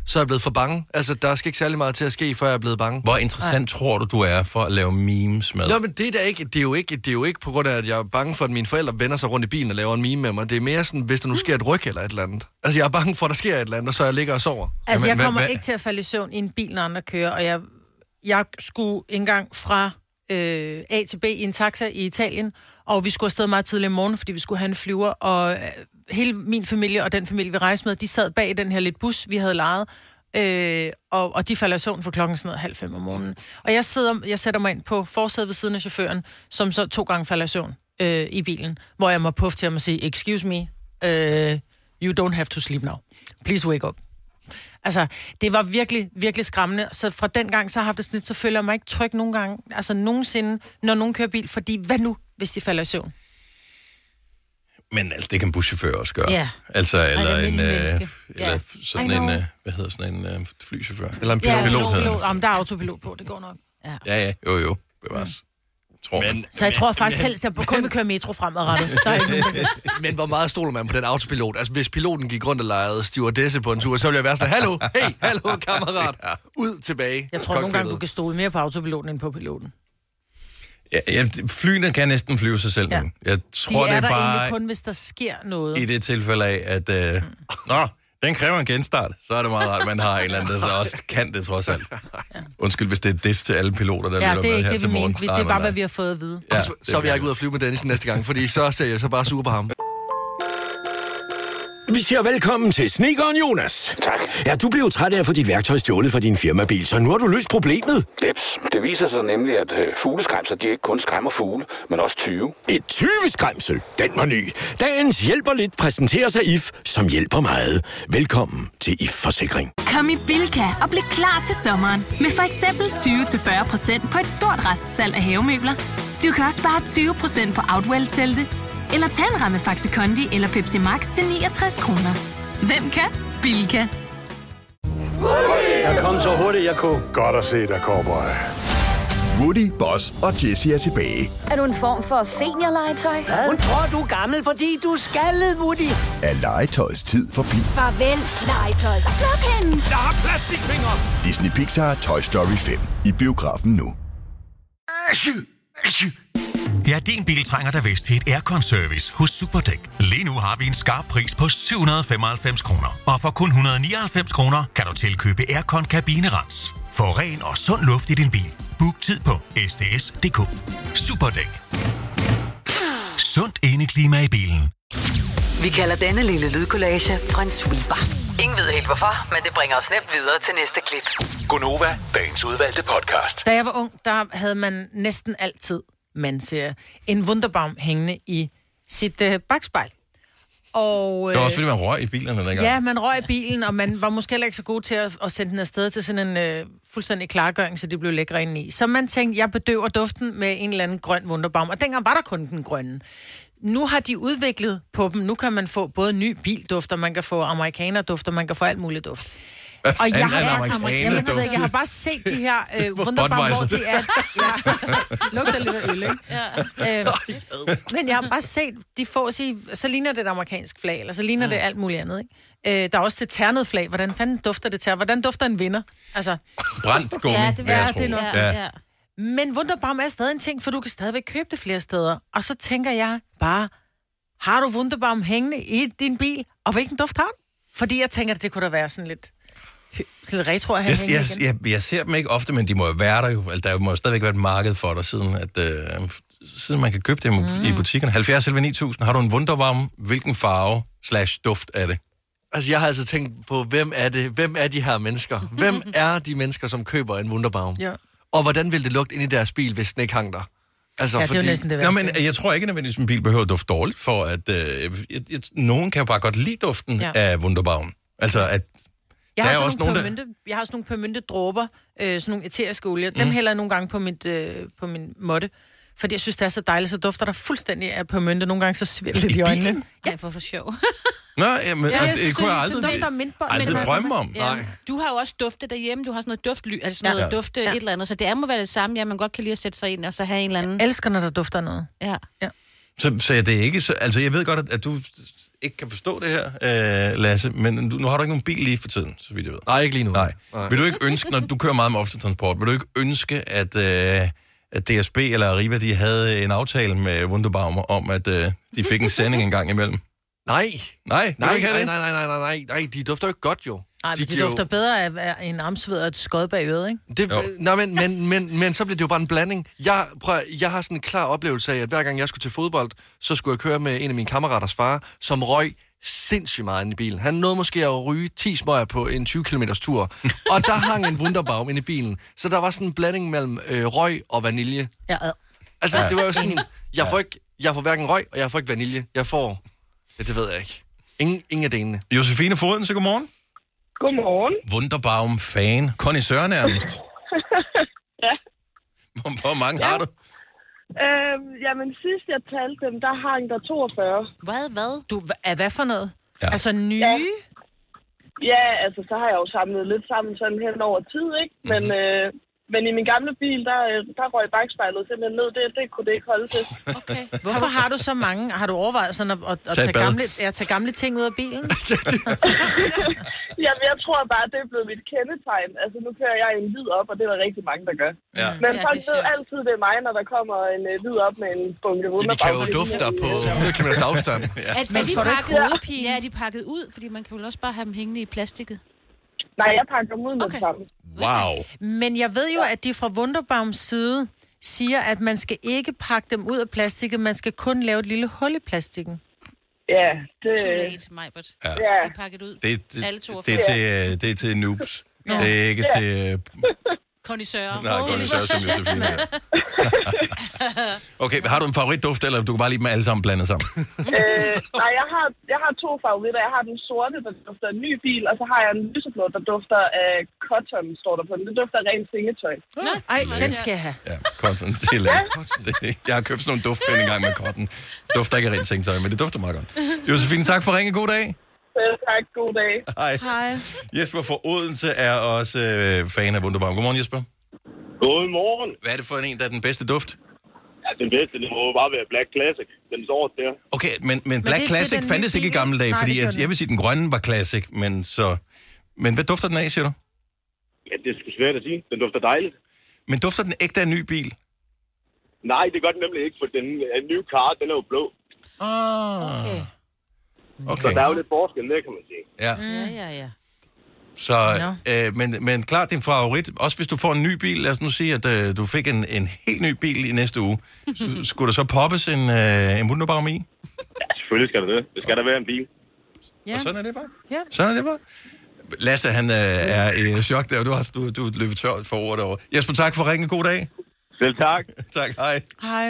[SPEAKER 4] så er jeg blevet for bange. Altså, der skal ikke særlig meget til at ske, før jeg er blevet bange.
[SPEAKER 2] Hvor interessant Ej. tror du, du er for at lave memes med?
[SPEAKER 4] Nå, men det er, ikke, det, er jo ikke, det er jo ikke på grund af, at jeg er bange for, at mine forældre vender sig rundt i bilen og laver en meme med mig. Det er mere sådan, hvis der nu sker et ryg eller et eller andet. Altså, jeg er bange for, at der sker et eller andet, og så jeg ligger og sover.
[SPEAKER 3] Altså,
[SPEAKER 2] Jamen,
[SPEAKER 3] jeg kommer
[SPEAKER 2] hvad,
[SPEAKER 3] ikke til at falde i søvn i en bil, når andre kører, og jeg, jeg skulle engang fra øh, A til B i en taxa i Italien, og vi skulle afsted meget tidligt om morgenen, fordi vi skulle have en flyver, og øh, hele min familie og den familie, vi rejste med, de sad bag den her lidt bus, vi havde lejet, øh, og, og de falder i søvn for klokken sådan noget halv fem om morgenen. Og jeg, sidder, jeg sætter mig ind på forsædet ved siden af chaufføren, som så to gange falder i søvn øh, i bilen, hvor jeg må puffe til ham og sige, excuse me, uh, you don't have to sleep now. Please wake up. Altså, det var virkelig, virkelig skræmmende. Så fra den gang, så har jeg haft det sådan lidt, så føler jeg mig ikke tryg nogen gange, altså nogensinde, når nogen kører bil, fordi hvad nu, hvis de falder i søvn?
[SPEAKER 2] Men altså, det kan en buschauffør også gøre.
[SPEAKER 5] Ja.
[SPEAKER 2] Altså, eller en, øh, eller
[SPEAKER 5] Ja.
[SPEAKER 2] sådan en, øh, hvad hedder sådan en øh, flychauffør?
[SPEAKER 4] Eller en pilot.
[SPEAKER 3] Ja,
[SPEAKER 2] pilot,
[SPEAKER 3] pilot,
[SPEAKER 2] hedder
[SPEAKER 3] pilot.
[SPEAKER 2] det.
[SPEAKER 3] Jamen, der er autopilot på, det går nok.
[SPEAKER 5] Ja.
[SPEAKER 2] Ja, ja, jo, jo, bevares. Tror man.
[SPEAKER 4] Men,
[SPEAKER 3] Så jeg tror faktisk helst, at jeg kun vil køre metro fremadrettet. Der er ikke nogen, der kan.
[SPEAKER 4] men hvor meget stoler man på den autopilot? Altså, hvis piloten gik rundt og legede stewardesse på en tur, så ville jeg være sådan, hallo, hey, hallo, kammerat, ud tilbage.
[SPEAKER 3] Jeg tror nogle gange, du kan stole mere på autopiloten end på piloten.
[SPEAKER 2] Ja, ja, flyene kan næsten flyve sig selv
[SPEAKER 3] Ja.
[SPEAKER 2] nu. Jeg tror,
[SPEAKER 3] De er
[SPEAKER 2] det
[SPEAKER 3] der
[SPEAKER 2] er bare
[SPEAKER 3] egentlig kun, hvis der sker noget.
[SPEAKER 2] i det tilfælde af, at... Øh, nå, den kræver en genstart. Så er det meget rart, at man har en eller anden, der så også kan det trods alt. Undskyld, hvis det er diss til alle piloter, der
[SPEAKER 3] Ja,
[SPEAKER 2] lytter
[SPEAKER 3] det er
[SPEAKER 2] med
[SPEAKER 3] ikke
[SPEAKER 2] her
[SPEAKER 3] det,
[SPEAKER 2] til
[SPEAKER 3] vi
[SPEAKER 2] morgen.
[SPEAKER 3] mente. Det er bare, hvad vi har fået at vide.
[SPEAKER 2] Ja,
[SPEAKER 4] Så, så vil jeg ikke ud og flyve med Dennis næste gang, fordi så ser jeg så bare sur på ham.
[SPEAKER 8] Vi siger velkommen til Snedkeren Jonas.
[SPEAKER 9] Tak.
[SPEAKER 8] Ja, du blev træt af at få dit værktøj stjålet fra din firmabil, så nu har du løst problemet.
[SPEAKER 9] Deps. Det viser sig nemlig, at øh, fugleskræmser, de ikke kun skræmmer fugle, men også tyve.
[SPEAKER 8] Et tyveskræmsel, den var ny. Dagens hjælper lidt præsenteres af I F, som hjælper meget. Velkommen til I F-forsikring.
[SPEAKER 1] Kom i Bilka og bliv klar til sommeren med for eksempel tyve til fyrre procent på et stort restsalg af havemøbler. Du kan også spare tyve procent på Outwell-telte, eller tage en ramme Faxi Kondi eller Pepsi Max til niogtres kroner. Hvem kan? Bilka.
[SPEAKER 10] Jeg kom så hurtigt, jeg kunne.
[SPEAKER 11] Godt at se dig, cowboy.
[SPEAKER 12] Woody, Boss og Jessie er tilbage.
[SPEAKER 13] Er du en form for seniorlegetøj?
[SPEAKER 10] Hun tror, du er gammel, fordi du er skaldet, Woody.
[SPEAKER 12] Er legetøjets tid forbi?
[SPEAKER 13] Farvel, legetøj. Sluk hende!
[SPEAKER 10] Jeg har plastikfingre!
[SPEAKER 12] Disney Pixar Toy Story fem i biografen nu.
[SPEAKER 14] Ja, din bil trænger da vist til et aircon-service hos Superdæk. Lige nu har vi en skarp pris på syv hundrede og femoghalvfems kroner. Og for kun et hundrede og nioghalvfems kroner kan du tilkøbe aircon kabinerens. Få ren og sund luft i din bil. Book tid på s d s punktum d k. Superdæk. Sundt indeklima i bilen.
[SPEAKER 7] Vi kalder denne lille lydkollage en sweeper. Ingen ved helt hvorfor, men det bringer os nemt videre til næste klip.
[SPEAKER 11] Gonova, dagens udvalgte podcast.
[SPEAKER 3] Da jeg var ung, der havde man næsten altid, man siger, en Wunderbaum hængende i sit øh, bagspejl. Og, øh,
[SPEAKER 2] Det var også, fordi man røg i bilerne dengang.
[SPEAKER 3] ja, man røg i bilen, og man var måske heller ikke så god til at, at sende den afsted til sådan en øh, fuldstændig klargøring, så de blev lækre indeni. Så man tænkte, jeg bedøver duften med en eller anden grøn Wunderbaum, og dengang var der kun den grønne. Nu har de udviklet på dem. Nu kan man få både ny bildufter, man kan få amerikanerdufter, man kan få alt muligt duft.
[SPEAKER 2] Hvad
[SPEAKER 3] Og jeg
[SPEAKER 2] fanden
[SPEAKER 3] har,
[SPEAKER 2] er en
[SPEAKER 3] jeg,
[SPEAKER 2] amerikanerduft?
[SPEAKER 3] jeg, jeg, jeg har bare set de her øh, Wunderbaum, hvor de er... Ja, lugter lidt af øl, ikke? Ja. Øh, men jeg har bare set, de får sige, så ligner det et amerikansk flag, eller så ligner det alt muligt andet, ikke? Øh, der er også det ternet flag. Hvordan fanden dufter det ter? Hvordan dufter en vinder? Altså,
[SPEAKER 2] Brændt gummi,
[SPEAKER 3] ja, det,
[SPEAKER 2] vil jeg
[SPEAKER 3] ja,
[SPEAKER 2] tro.
[SPEAKER 3] det er noget.
[SPEAKER 2] Ja.
[SPEAKER 3] Ja. Men Wunderbaum er stadig en ting, for du kan stadigvæk købe det flere steder. Og så tænker jeg bare, har du Wunderbaum hængende i din bil, og hvilken duft har du? Fordi jeg tænker, at det kunne da være sådan lidt, lidt retro at have
[SPEAKER 2] Jeg,
[SPEAKER 3] hængende
[SPEAKER 2] jeg,
[SPEAKER 3] igen.
[SPEAKER 2] jeg, jeg ser dem ikke ofte, men de må jo være der jo. Altså, der må jo stadigvæk være et marked for dig, siden, at, øh, siden man kan købe dem mm. i butikkerne. halvfjerds eller ni tusind. Har du en Wunderbaum? Hvilken farve slash duft er det?
[SPEAKER 4] Altså, jeg har altså tænkt på, hvem er det? Hvem er de her mennesker? Hvem er de mennesker, som køber en Wunderbaum?
[SPEAKER 3] Ja.
[SPEAKER 4] Og hvordan vil det lugte ind i deres bil, hvis den ikke hang der? Altså,
[SPEAKER 3] Ja, det er jo næsten det
[SPEAKER 2] Nå,
[SPEAKER 3] værste.
[SPEAKER 2] men jeg tror ikke, at en bil behøver at dufte dårligt, for at øh, jeg, jeg, nogen kan jo bare godt lide duften
[SPEAKER 3] Ja.
[SPEAKER 2] ja. af Wunderbaum. Altså, at
[SPEAKER 3] Jeg
[SPEAKER 2] der
[SPEAKER 3] har,
[SPEAKER 2] er
[SPEAKER 3] også
[SPEAKER 2] også
[SPEAKER 3] nogle
[SPEAKER 2] nogen, der...
[SPEAKER 3] permynte, jeg har sådan nogle permynte dråber, øh, sådan nogle eteriske olier. Dem
[SPEAKER 2] Mm.
[SPEAKER 3] hælder jeg nogle gange på, mit, øh, på min måtte. Fordi jeg synes, det er så dejligt, så dufter der fuldstændig af permynte. Nogle gange så svirrer det lidt i øjnene.
[SPEAKER 5] Ja, jeg får for sjov.
[SPEAKER 2] Nå, ja, men,
[SPEAKER 3] Ja, jeg
[SPEAKER 2] det,
[SPEAKER 3] synes,
[SPEAKER 2] det kunne jeg
[SPEAKER 3] det
[SPEAKER 2] aldrig,
[SPEAKER 3] dufter af mintbånd,
[SPEAKER 2] aldrig
[SPEAKER 3] men-
[SPEAKER 2] drømme om.
[SPEAKER 5] Ja. Du har jo også duftet derhjemme, du har sådan noget duftly, altså sådan
[SPEAKER 3] Ja.
[SPEAKER 5] noget
[SPEAKER 3] Ja.
[SPEAKER 5] dufte
[SPEAKER 3] Ja.
[SPEAKER 5] et eller andet, så det er må være det samme, ja, man godt kan lide at sætte sig ind og så have en eller anden...
[SPEAKER 3] Jeg elsker, når der dufter noget.
[SPEAKER 5] Ja.
[SPEAKER 3] Ja.
[SPEAKER 2] Så, så det er ikke så... Altså, jeg ved godt, at, at du ikke kan forstå det her, øh, Lasse, men du, nu har du ikke nogen bil lige for tiden, så vidt jeg ved.
[SPEAKER 4] Nej, ikke lige nu.
[SPEAKER 2] Nej.
[SPEAKER 4] Nej.
[SPEAKER 2] Vil du ikke ønske, når du kører meget med offentlig transport, vil du ikke ønske, at, øh, at D S B eller Arriva, de havde en aftale med Wunderbaum om, at øh, de fik en sending en gang imellem?
[SPEAKER 4] Nej.
[SPEAKER 2] Nej,
[SPEAKER 4] nej,
[SPEAKER 2] ikke
[SPEAKER 4] nej, nej, nej, nej, nej, nej, nej, de dufter jo ikke godt, jo.
[SPEAKER 3] Nej, men de, de
[SPEAKER 4] giver
[SPEAKER 3] dufter
[SPEAKER 4] jo...
[SPEAKER 3] bedre af, af en armsved og et skod bag øret, ikke?
[SPEAKER 4] Det, nej, men, men, men, men så bliver det jo bare en blanding. Jeg, prøv, jeg har sådan en klar oplevelse af, at hver gang jeg skulle til fodbold, så skulle jeg køre med en af mine kammeraters far, som røg sindssygt meget ind i bilen. Han nåede måske at ryge ti smøger på en tyve kilometers tur, og der hang en Wunderbaum ind i bilen. Så der var sådan en blanding mellem øh, røg og vanilje.
[SPEAKER 3] Ja, øh.
[SPEAKER 4] Altså, det var jo sådan, jeg får, ikke, jeg får hverken røg, og jeg får ikke vanilje. Jeg får, ja, det ved jeg ikke. Ingen, ingen af delene.
[SPEAKER 2] Josefine Foden, så godmorgen.
[SPEAKER 15] Godmorgen.
[SPEAKER 2] Wunderbaum-fan. Connoisseur nærmest.
[SPEAKER 15] Ja.
[SPEAKER 2] Hvor, hvor mange
[SPEAKER 15] ja.
[SPEAKER 2] har du?
[SPEAKER 15] Øhm, jamen, sidst jeg talte dem, der hang der toogfyrre.
[SPEAKER 3] Hvad, hvad? Du, er hvad for noget?
[SPEAKER 2] Ja.
[SPEAKER 3] Altså nye?
[SPEAKER 15] Ja. ja, altså, så har jeg jo samlet lidt sammen sådan hen over tid, ikke? Men, mm-hmm. øh, men i min gamle bil, der, der røg bagspejlet simpelthen ned. Det, det kunne det ikke holde til.
[SPEAKER 3] Okay. Hvorfor har du så mange? Har du overvejet sådan at, at, at tage, gamle, ja, tage gamle ting ud af bilen?
[SPEAKER 15] Jamen, jeg tror bare, det er blevet mit kendetegn. Altså, nu kører jeg en lyd op, og det er der rigtig mange, der gør.
[SPEAKER 2] Ja.
[SPEAKER 15] Men
[SPEAKER 3] ja,
[SPEAKER 15] folk ved altid, det er mig, når der kommer en uh, lyd op med en bunke Wunderbaum.
[SPEAKER 4] De kan jo dufte der på hundrede kilometers afstand.
[SPEAKER 5] Ja. Er,
[SPEAKER 3] Men
[SPEAKER 5] er de
[SPEAKER 3] får du ikke
[SPEAKER 5] pakket ud?
[SPEAKER 3] hovedpine?
[SPEAKER 5] Ja, er de pakket ud? Fordi man kan vel også bare have dem hængende i plastikket.
[SPEAKER 15] Nej, jeg pakker dem ud med
[SPEAKER 5] Okay.
[SPEAKER 15] det samme.
[SPEAKER 2] Wow.
[SPEAKER 3] Men jeg ved jo, at de fra Wunderbaums side siger, at man skal ikke pakke dem ud af plastikket, man skal kun lave et lille hul i plastikken.
[SPEAKER 15] Ja, det...
[SPEAKER 5] Too late, Majbert.
[SPEAKER 2] Ja.
[SPEAKER 5] De er pakket ud.
[SPEAKER 2] Det, det,
[SPEAKER 5] Alle
[SPEAKER 2] det,
[SPEAKER 5] toogfyrre.
[SPEAKER 2] er til, det er til noobs.
[SPEAKER 5] Ja.
[SPEAKER 2] Det er ikke
[SPEAKER 15] Ja.
[SPEAKER 2] til...
[SPEAKER 5] Connoisseur.
[SPEAKER 2] Nej, connoisseur som Josefine. Ja. Okay, har du en favoritduft, eller du kan bare lide dem alle sammen blandet sammen?
[SPEAKER 15] øh, nej, jeg har, jeg har to favoritter. Jeg har den sorte, der dufter af en ny bil, og så har jeg en lyseblå, der dufter af cotton, står der på den. Det dufter af rent sengetøj.
[SPEAKER 3] Ej, den skal jeg have.
[SPEAKER 2] Ja, cotton, det er lækkert. Det- Jeg har købt sådan nogle duftfind en gang med cotton. Det dufter ikke af rent sengetøj, men det dufter meget godt. Josefine, tak for ringe. God dag.
[SPEAKER 15] Øh, tak, god dag.
[SPEAKER 2] Hej.
[SPEAKER 3] Hej.
[SPEAKER 2] Jesper fra Odense er også øh, fan af Wunderbaum. Godmorgen, Jesper.
[SPEAKER 16] Godmorgen.
[SPEAKER 2] Hvad er det for en, der er den bedste duft?
[SPEAKER 16] Ja, den bedste, det må jo bare være Black Classic. Den sorte der.
[SPEAKER 2] Okay, men, men Black
[SPEAKER 3] det er
[SPEAKER 2] Classic
[SPEAKER 3] den
[SPEAKER 2] fandtes
[SPEAKER 3] nye
[SPEAKER 2] ikke i
[SPEAKER 3] bil,
[SPEAKER 2] gamle dage,
[SPEAKER 3] ikke? Nej,
[SPEAKER 2] fordi
[SPEAKER 3] det gjorde
[SPEAKER 2] at,
[SPEAKER 3] den
[SPEAKER 2] jeg vil sige, at den grønne var Classic, men så... Men hvad dufter den af, siger du?
[SPEAKER 16] Ja, det er sgu svært at sige. Den dufter dejligt.
[SPEAKER 2] Men dufter den ægte af en ny bil?
[SPEAKER 16] Nej, det gør den nemlig ikke, for den er en ny car, den er jo blå.
[SPEAKER 2] Ah.
[SPEAKER 3] Okay.
[SPEAKER 2] Okay.
[SPEAKER 16] Så der er jo lidt forskel der, kan man sige.
[SPEAKER 2] Ja.
[SPEAKER 5] Ja, ja, ja.
[SPEAKER 2] Så, øh, men, men klart din favorit, også hvis du får en ny bil, lad os nu sige, at øh, du fik en, en helt ny bil i næste uge, så, skulle der så poppes en, øh, en Wunderbaum i?
[SPEAKER 16] Ja, selvfølgelig skal der det. Det skal der være en bil.
[SPEAKER 3] Ja.
[SPEAKER 2] Og sådan er det bare.
[SPEAKER 3] Ja.
[SPEAKER 2] Sådan er det bare. Lasse, han øh, er i chok der, og du har du, du er løbet tør for ordet derovre. Jesper, tak for at ringe. God dag.
[SPEAKER 16] Selv tak.
[SPEAKER 2] Tak, hej.
[SPEAKER 3] Hej.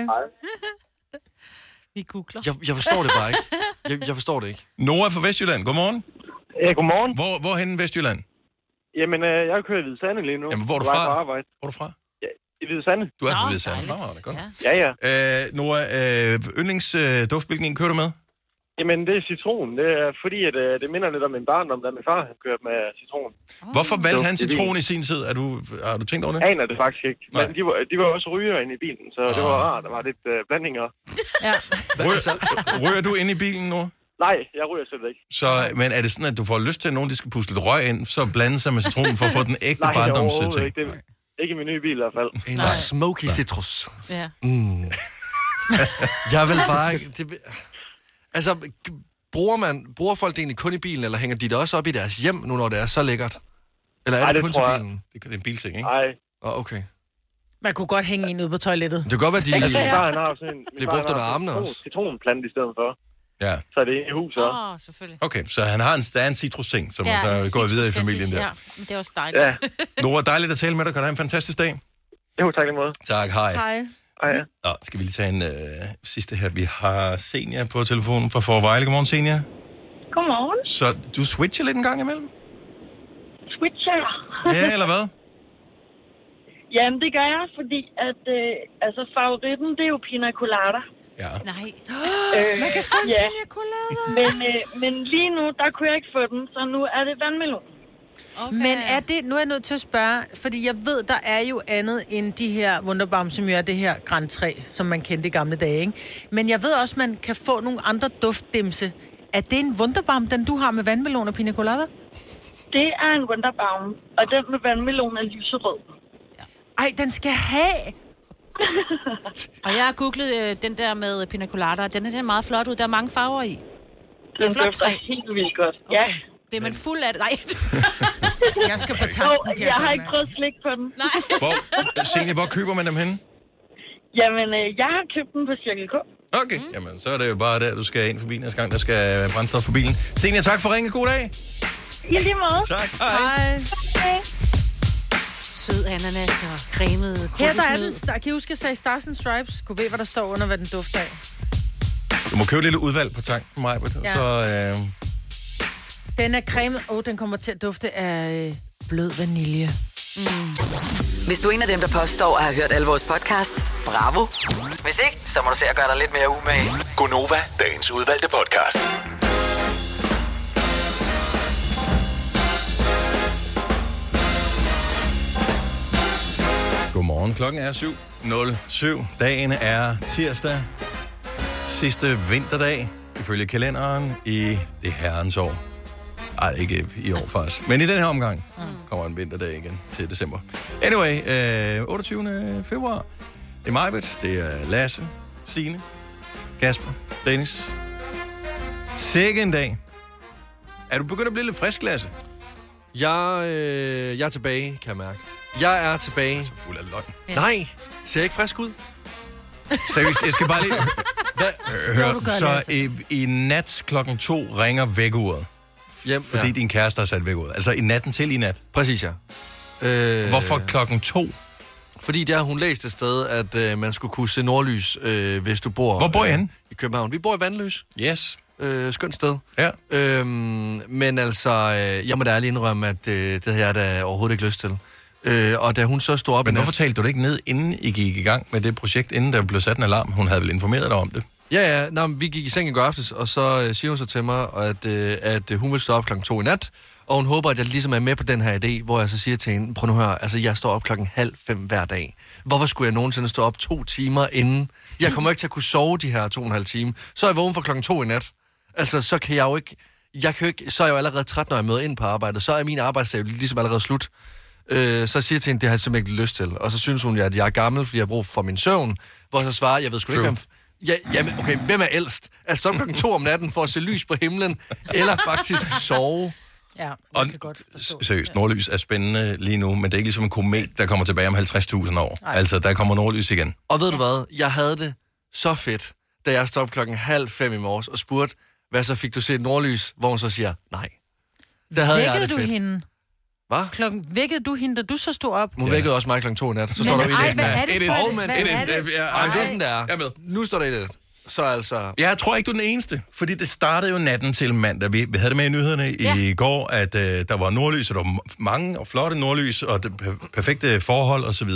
[SPEAKER 5] Vi googler.
[SPEAKER 4] Jeg, jeg forstår det bare ikke. Jeg, jeg forstår det ikke.
[SPEAKER 2] Nora fra Vestjylland, godmorgen.
[SPEAKER 16] Ja, godmorgen.
[SPEAKER 2] Hvor, hvor hen i Vestjylland?
[SPEAKER 16] Jamen, øh, jeg kører i Hvide Sande lige nu.
[SPEAKER 2] Jamen, hvor er du
[SPEAKER 16] På vej
[SPEAKER 2] fra?
[SPEAKER 16] på arbejde.
[SPEAKER 2] Hvor er du fra?
[SPEAKER 16] Ja, i Hvide Sande.
[SPEAKER 2] Du er fra
[SPEAKER 5] Nå,
[SPEAKER 2] Hvide Sande.
[SPEAKER 5] dejligt.
[SPEAKER 2] Fremragende, godt.
[SPEAKER 16] Ja, ja.
[SPEAKER 2] Øh, Nora, øh, yndlingsduft, hvilken en kører du med?
[SPEAKER 16] Jamen, det er citron. Det er fordi, at øh, det minder lidt om min barndom, da min far han kørte med citron.
[SPEAKER 2] Hvorfor valgte
[SPEAKER 16] Så
[SPEAKER 2] han
[SPEAKER 16] det er
[SPEAKER 2] citron i sin tid? Er du, har du tænkt over det?
[SPEAKER 16] Aner det faktisk ikke. Men de var, de var også ryger inde i bilen, så det var rart. Der var lidt øh, blandinger.
[SPEAKER 3] Ja.
[SPEAKER 2] Ryger, ryger du ind i bilen nu?
[SPEAKER 16] Nej, jeg ryger selv ikke.
[SPEAKER 2] Så, men er det sådan, at du får lyst til, at nogen de skal puste lidt røg ind, så blande sig med citronen for at få den ægte
[SPEAKER 16] Nej,
[SPEAKER 2] barndomsting?
[SPEAKER 16] overhovedet ikke. Det, ikke i min nye bil i hvert fald.
[SPEAKER 4] En smoky citrus.
[SPEAKER 5] Ja.
[SPEAKER 4] Mm. Jeg vil bare ikke... Det, altså, bruger, man, bruger folk det egentlig kun i bilen, eller hænger de det også op i deres hjem, nu når det er så lækkert? Eller er
[SPEAKER 16] Ej,
[SPEAKER 4] det,
[SPEAKER 16] det
[SPEAKER 4] kun til
[SPEAKER 16] tror jeg.
[SPEAKER 4] bilen?
[SPEAKER 2] Det er en bilting, ikke?
[SPEAKER 16] Nej.
[SPEAKER 4] Oh, okay.
[SPEAKER 3] Man kunne godt hænge en ude på toilettet.
[SPEAKER 4] Det kan godt være, de...
[SPEAKER 16] Min far, han har sådan en...
[SPEAKER 4] Det er brugt under armene også.
[SPEAKER 16] Citronplante i stedet for.
[SPEAKER 2] Ja.
[SPEAKER 16] Så er det inde i huset.
[SPEAKER 5] Åh, oh, selvfølgelig.
[SPEAKER 2] Okay, så han har en, der er en citrus-ting, som
[SPEAKER 5] Ja,
[SPEAKER 2] ja, så går videre i
[SPEAKER 5] citrus,
[SPEAKER 2] familien der.
[SPEAKER 5] Ja, men det er også dejligt.
[SPEAKER 16] Ja.
[SPEAKER 2] Nora, dejligt at tale med dig. Kan du have en fantastisk dag?
[SPEAKER 16] Jo, tak lige måde.
[SPEAKER 2] Tak, hej.
[SPEAKER 3] Hej.
[SPEAKER 16] Hej, ja.
[SPEAKER 2] Nå, skal vi lige tage en øh, sidste her. Vi har Senja på telefonen fra Forvejle. Godmorgen, Senja.
[SPEAKER 15] Godmorgen.
[SPEAKER 2] Så du switcher lidt en gang imellem?
[SPEAKER 15] Switcher.
[SPEAKER 2] Ja, eller hvad?
[SPEAKER 15] Jamen, det gør jeg, fordi at, øh, altså, favoritten, det er jo pina colada.
[SPEAKER 2] Ja.
[SPEAKER 5] Nej.
[SPEAKER 15] Øh,
[SPEAKER 3] Man kan få en
[SPEAKER 15] ja.
[SPEAKER 3] pina colada.
[SPEAKER 15] Men, øh, men lige nu, der kunne jeg ikke få den, så nu er det vandmelon.
[SPEAKER 3] Okay. Men er det, nu er jeg nødt til at spørge, fordi jeg ved, der er jo andet end de her Wunderbaum, som jo er det her Grand træ, som man kendte i gamle dage, ikke? Men jeg ved også, man kan få nogle andre duftdimse. Er det en Wunderbaum, den du har med vandmelon og pina colada?
[SPEAKER 15] Det er en Wunderbaum, og den med vandmelon er lyserød.
[SPEAKER 3] Ej, den skal have!
[SPEAKER 5] Og jeg har googlet øh, den der med pina colada. Den ser meget flot ud. Der er mange farver i.
[SPEAKER 15] Den
[SPEAKER 5] flot
[SPEAKER 15] dufter
[SPEAKER 5] træ.
[SPEAKER 15] helt vildt godt. Okay. Ja.
[SPEAKER 5] Det er man fuld af det. Nej.
[SPEAKER 3] Jeg skal på tanken.
[SPEAKER 15] Oh, jeg har ikke prøvet slik på den.
[SPEAKER 5] Nej.
[SPEAKER 2] Hvor, Signe, hvor køber man dem henne?
[SPEAKER 15] Jamen, øh, jeg har købt den på Cirkel K.
[SPEAKER 2] Okay, mm. jamen så er det jo bare der, du skal ind forbi næste gang, der skal brændstof for bilen. Signe, tak for ringe. God dag.
[SPEAKER 15] I lige måde.
[SPEAKER 2] Tak, hej.
[SPEAKER 3] Hej.
[SPEAKER 15] Hej.
[SPEAKER 5] Sød ananas og cremet.
[SPEAKER 3] Her der er den. Kan I huske, at jeg sagde Stars and Stripes? Kunne ved, hvad der står under, hvad den dufter af?
[SPEAKER 2] Du må købe et lille udvalg på tanken, Maja.
[SPEAKER 3] Ja.
[SPEAKER 2] Så, øh...
[SPEAKER 3] Den er cremet. Åh, oh, den kommer til at dufte af øh, blød vanilje.
[SPEAKER 7] Mm. Hvis du er en af dem, der påstår at have hørt alle vores podcasts, bravo. Hvis ikke, så må du se at gøre dig lidt mere umage.
[SPEAKER 11] Gonova, dagens udvalgte podcast.
[SPEAKER 2] Godmorgen. Klokken er syv nul syv. Dagen er tirsdag. Sidste vinterdag, ifølge kalenderen, i det herrens år. Ej, ikke i år faktisk. Men i den her omgang kommer en vinterdag igen til december. Anyway, øh, otteogtyvende februar. Det er Majbet, det er Lasse, Signe, Kasper, Dennis. Sikke en dag. Er du begyndt at blive lidt frisk, Lasse?
[SPEAKER 4] Jeg, øh, jeg er tilbage, kan jeg mærke. Jeg er tilbage.
[SPEAKER 2] Fuld af løgn.
[SPEAKER 4] Ja. Nej, ser jeg ikke frisk ud?
[SPEAKER 2] Seriøst, jeg skal bare lige høre.
[SPEAKER 3] Jo, gør,
[SPEAKER 2] Så i, i nat klokken to ringer vækkeuret.
[SPEAKER 4] Hjem,
[SPEAKER 2] fordi
[SPEAKER 4] ja.
[SPEAKER 2] din kæreste har sat vækkeuret. Altså i natten til i nat.
[SPEAKER 4] Præcis, ja. Øh,
[SPEAKER 2] Hvorfor klokken to?
[SPEAKER 4] Fordi der har hun læst et sted, at øh, man skulle kunne se nordlys, øh, hvis du bor...
[SPEAKER 2] Hvor bor I henne?
[SPEAKER 4] I København. Vi bor i Vandløs.
[SPEAKER 2] Yes.
[SPEAKER 4] Øh, skønt sted.
[SPEAKER 2] Ja.
[SPEAKER 4] Øhm, men altså, øh, jeg må da ærligt indrømme, at øh, det havde jeg da overhovedet ikke lyst til. Øh, og da hun så stod op...
[SPEAKER 2] Men
[SPEAKER 4] i
[SPEAKER 2] hvorfor
[SPEAKER 4] nat,
[SPEAKER 2] talte du det ikke ned, inden I gik i gang med det projekt, inden der blev sat en alarm? Hun havde vel informeret dig om det?
[SPEAKER 4] Ja, ja. Nå, vi gik i seng i går aftes, og så øh, siger hun så til mig, at, øh, at øh, hun vil stå op klokken to i nat, og hun håber, at jeg ligesom er med på den her idé, hvor jeg så siger til hende, prøv nu at høre, altså jeg står op klokken halv fem hver dag. Hvorfor skulle jeg nogensinde stå op to timer inden? Jeg kommer ikke til at kunne sove de her to og en halv time. Så er jeg vågen for klokken to i nat. Altså, så kan jeg jo ikke... Jeg kan jo ikke så er jeg jo allerede træt, når jeg møder ind på arbejdet. Så er min arbejdsdag jo ligesom allerede slut. Øh, så siger jeg til hende, det har jeg simpelthen ikke lyst til. Og så synes hun, at jeg er gammel, fordi jeg har brug for min søvn. Hvor så svarer, jeg ved sgu ikke, om... Ja, jamen, okay, hvem er ældst? At stå klokken to om natten for at se lys på himlen, eller faktisk sove?
[SPEAKER 3] Ja,
[SPEAKER 2] og
[SPEAKER 3] kan godt forstå.
[SPEAKER 2] Seriøst, nordlys er spændende lige nu, men det er ikke ligesom en komet, der kommer tilbage om halvtreds tusind år. Ej. Altså, der kommer nordlys igen.
[SPEAKER 4] Og ved du hvad? Jeg havde det så fedt, da jeg stod op klokken halv fem i morges og spurgte, hvad så fik du set nordlys? Hvor hun så siger, nej. Der havde
[SPEAKER 3] vækkede
[SPEAKER 4] jeg det
[SPEAKER 3] du
[SPEAKER 4] fedt.
[SPEAKER 3] hende?
[SPEAKER 4] Hvad?
[SPEAKER 3] Klokken, vækkede du hende, da du så stod op?
[SPEAKER 4] Hun vækkede også mig klokken to i nat. Så
[SPEAKER 3] Men
[SPEAKER 4] står der
[SPEAKER 3] ej,
[SPEAKER 4] i det.
[SPEAKER 3] hvad er det for
[SPEAKER 4] Oh,
[SPEAKER 3] et-
[SPEAKER 4] men,
[SPEAKER 3] hvad
[SPEAKER 4] et,
[SPEAKER 3] er
[SPEAKER 4] et,
[SPEAKER 3] det?
[SPEAKER 4] et, Ej, det er sådan, der er.
[SPEAKER 2] Jeg er med.
[SPEAKER 4] Nu står der i det. Så altså...
[SPEAKER 2] Jeg tror ikke, du er den eneste, fordi det startede jo natten til mandag. Vi, vi havde det med i nyhederne ja. i går, at øh, der var nordlys, og der var mange og flotte nordlys, og det per- perfekte forhold osv.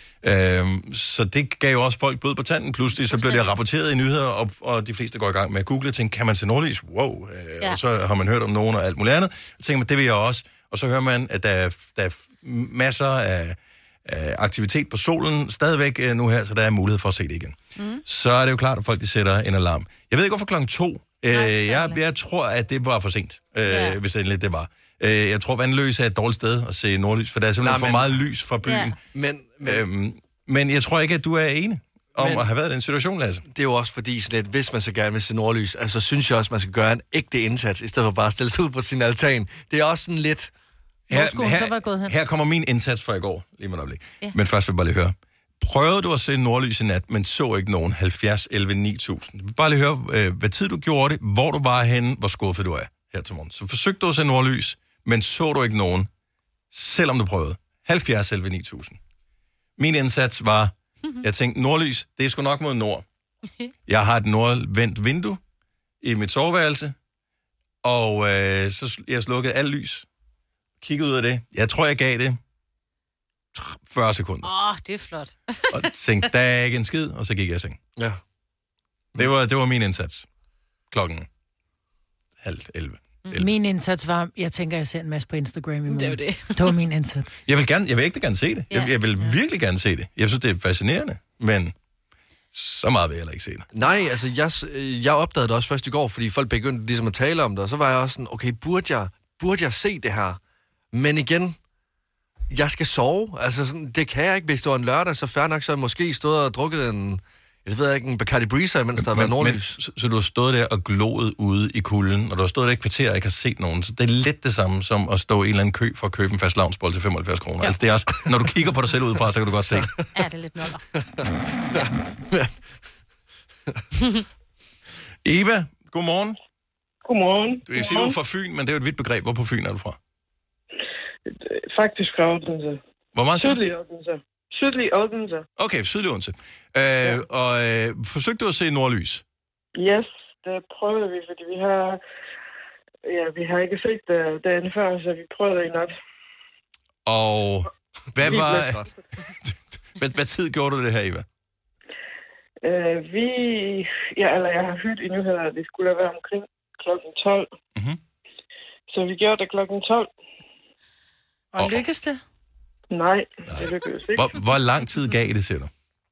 [SPEAKER 2] Øhm, så det gav jo også folk blod på tanden. Pludselig så blev det rapporteret i nyheder, og, og de fleste går i gang med at google og tænker, kan man se nordlys? Wow. Øh, ja. Og så har man hørt om nogen og alt muligt andet. Og tænker man, det vil jeg også. Og så hører man, at der er, der er masser af, af aktivitet på solen stadigvæk øh, nu her, så der er mulighed for at se det igen. Mm. Så er det jo klart, at folk de sætter en alarm. Jeg ved ikke, hvorfor klokken to. Øh, jeg, jeg tror, at det var for sent, øh, ja. hvis det endelig det var. Øh, jeg tror, Vandløs er et dårligt sted at se nordlys, for der er simpelthen Nej, men... for meget lys fra byen. Ja.
[SPEAKER 4] Men, men...
[SPEAKER 2] Øhm, men jeg tror ikke, at du er enig om
[SPEAKER 4] men...
[SPEAKER 2] at have været i den situation, Lasse.
[SPEAKER 4] Det er jo også fordi, sådan lidt, hvis man så gerne vil se nordlys, altså synes jeg også, man skal gøre en ægte indsats, i stedet for bare at stille sig ud på sin altan. Det er også sådan lidt...
[SPEAKER 2] Her, her, her kommer min indsats fra i går, lige med et øjeblik. Ja. Men først vil jeg bare lige høre. Prøvede du at se nordlys i nat, men så ikke nogen halvfjerds elleve ni tusind? Jeg vil bare lige høre, øh, hvad tid du gjorde det, hvor du var henne, hvor skuffet du er her til morgen. Så forsøgte du at se nordlys, men så du ikke nogen, selvom du prøvede. halvfjerds elleve ni tusind. Min indsats var, jeg tænkte, nordlys, det er sgu nok mod nord. Jeg har et nordvendt vindue i mit soveværelse, og øh, så jeg slukkede alt lys. Kiggede ud af det. Jeg tror, jeg gav det fyrre sekunder.
[SPEAKER 5] Åh, oh, det er flot.
[SPEAKER 2] Og tænkte, der er ikke en skid, og så gik jeg i seng.
[SPEAKER 4] Ja.
[SPEAKER 2] Det var, det var min indsats. Klokken halv elleve.
[SPEAKER 3] Min indsats var, jeg tænker, jeg ser en masse på Instagram i morgen.
[SPEAKER 5] Det var det.
[SPEAKER 3] Det var min indsats.
[SPEAKER 2] Jeg vil, gerne, jeg vil ikke gerne se det.
[SPEAKER 3] Ja.
[SPEAKER 2] Jeg, jeg vil virkelig gerne se det. Jeg synes, det er fascinerende, men Så meget vil jeg heller ikke se det.
[SPEAKER 4] Nej, altså, jeg, jeg opdagede det også først i går, fordi folk begyndte ligesom at tale om det, og så var jeg også sådan, okay, burde jeg, burde jeg se det her? Men igen, jeg skal sove. Altså, sådan, det kan jeg ikke. Hvis det var en lørdag, så fair nok, så jeg måske stået og drukket en, jeg ved ikke, en Bacardi Breezer, mens der har været nordlys.
[SPEAKER 2] Så, så du har stået der og gloet ude i kulden, og du har stået der i et kvarter og ikke har set nogen. Så det er lidt det samme som at stå i en eller anden kø for at købe en fast lavnsbold til femoghalvfjerds kroner. Ja. Altså, det er også, når du kigger på dig selv udefra, så kan du godt se.
[SPEAKER 5] Ja, det er lidt noller.
[SPEAKER 2] Eva, godmorgen.
[SPEAKER 15] Godmorgen.
[SPEAKER 2] Du vil sige, du er fra Fyn, men det er jo et vidt begreb. Hvor på Fyn er du fra?
[SPEAKER 15] Faktisk fra Odense.
[SPEAKER 2] Hvor meget?
[SPEAKER 15] Sydlig Odense. Sydlig Odense.
[SPEAKER 2] Okay, sydlig Odense. Øh, ja. Og øh, forsøgte du at se nordlys?
[SPEAKER 15] Yes, det prøvede vi, fordi vi har, ja, vi har ikke set det dagen før, så vi prøvede det i nat.
[SPEAKER 2] Og hvad var... hvad, hvad tid gjorde du det her, Eva?
[SPEAKER 15] Uh, vi... Ja, eller jeg har hørt i nyheder, at det skulle være omkring klokken tolv.
[SPEAKER 2] Mm-hmm.
[SPEAKER 15] Så vi gjorde det klokken tolv.
[SPEAKER 3] Og oh. Lykkes det?
[SPEAKER 15] Nej, det lykkedes ikke.
[SPEAKER 2] Hvor, hvor lang tid gav I det, siger du?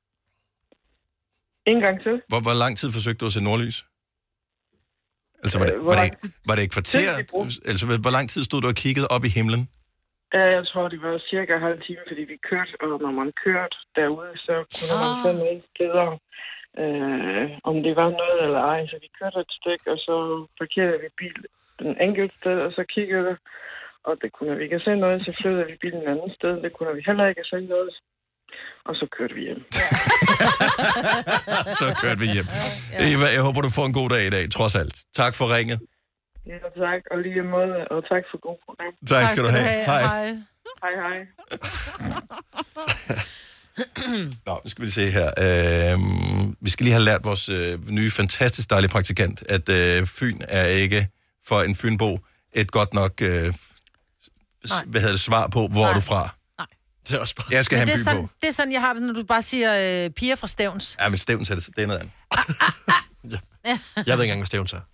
[SPEAKER 15] En gang til.
[SPEAKER 2] Hvor, hvor lang tid forsøgte du at se nordlys? Altså, var det, var det, var det et kvarter? Altså, hvor lang tid stod du og kiggede op i himlen?
[SPEAKER 15] Ja, jeg tror, det var cirka halv time, fordi vi kørte, og når man kørte derude, så kunne man få nogle steder, øh, om det var noget eller ej. Så vi kørte et stykke, og så parkerede vi bil den enkelte sted, og så kiggede vi, og det kunne vi ikke se noget, så flyttede vi bilen et andet sted, det kunne vi heller ikke se noget. Og så kørte vi hjem.
[SPEAKER 2] Så kørte vi hjem. Ja. Eva, jeg håber, du får en god dag i dag, trods alt. Tak for ringet.
[SPEAKER 15] Ja, tak. Og lige måde, og tak for god program.
[SPEAKER 2] Tak, tak skal du have. have. Hej.
[SPEAKER 15] Hej, hej. hej.
[SPEAKER 2] Nå, nu skal vi se her. Øh, vi skal lige have lært vores øh, nye, fantastisk dejlige praktikant, at øh, Fyn er ikke for en fynbo et godt nok øh, hvad hedder det, svar på, hvor Nej. er du fra.
[SPEAKER 4] Det er også bare...
[SPEAKER 2] Jeg skal have en by
[SPEAKER 3] sådan,
[SPEAKER 2] på.
[SPEAKER 3] Det er sådan, jeg har det, når du bare siger øh, piger fra Stævns.
[SPEAKER 2] Ja, men Stævns er det, det er noget andet.
[SPEAKER 4] ja. Jeg ved ikke engang, hvad Stævns er.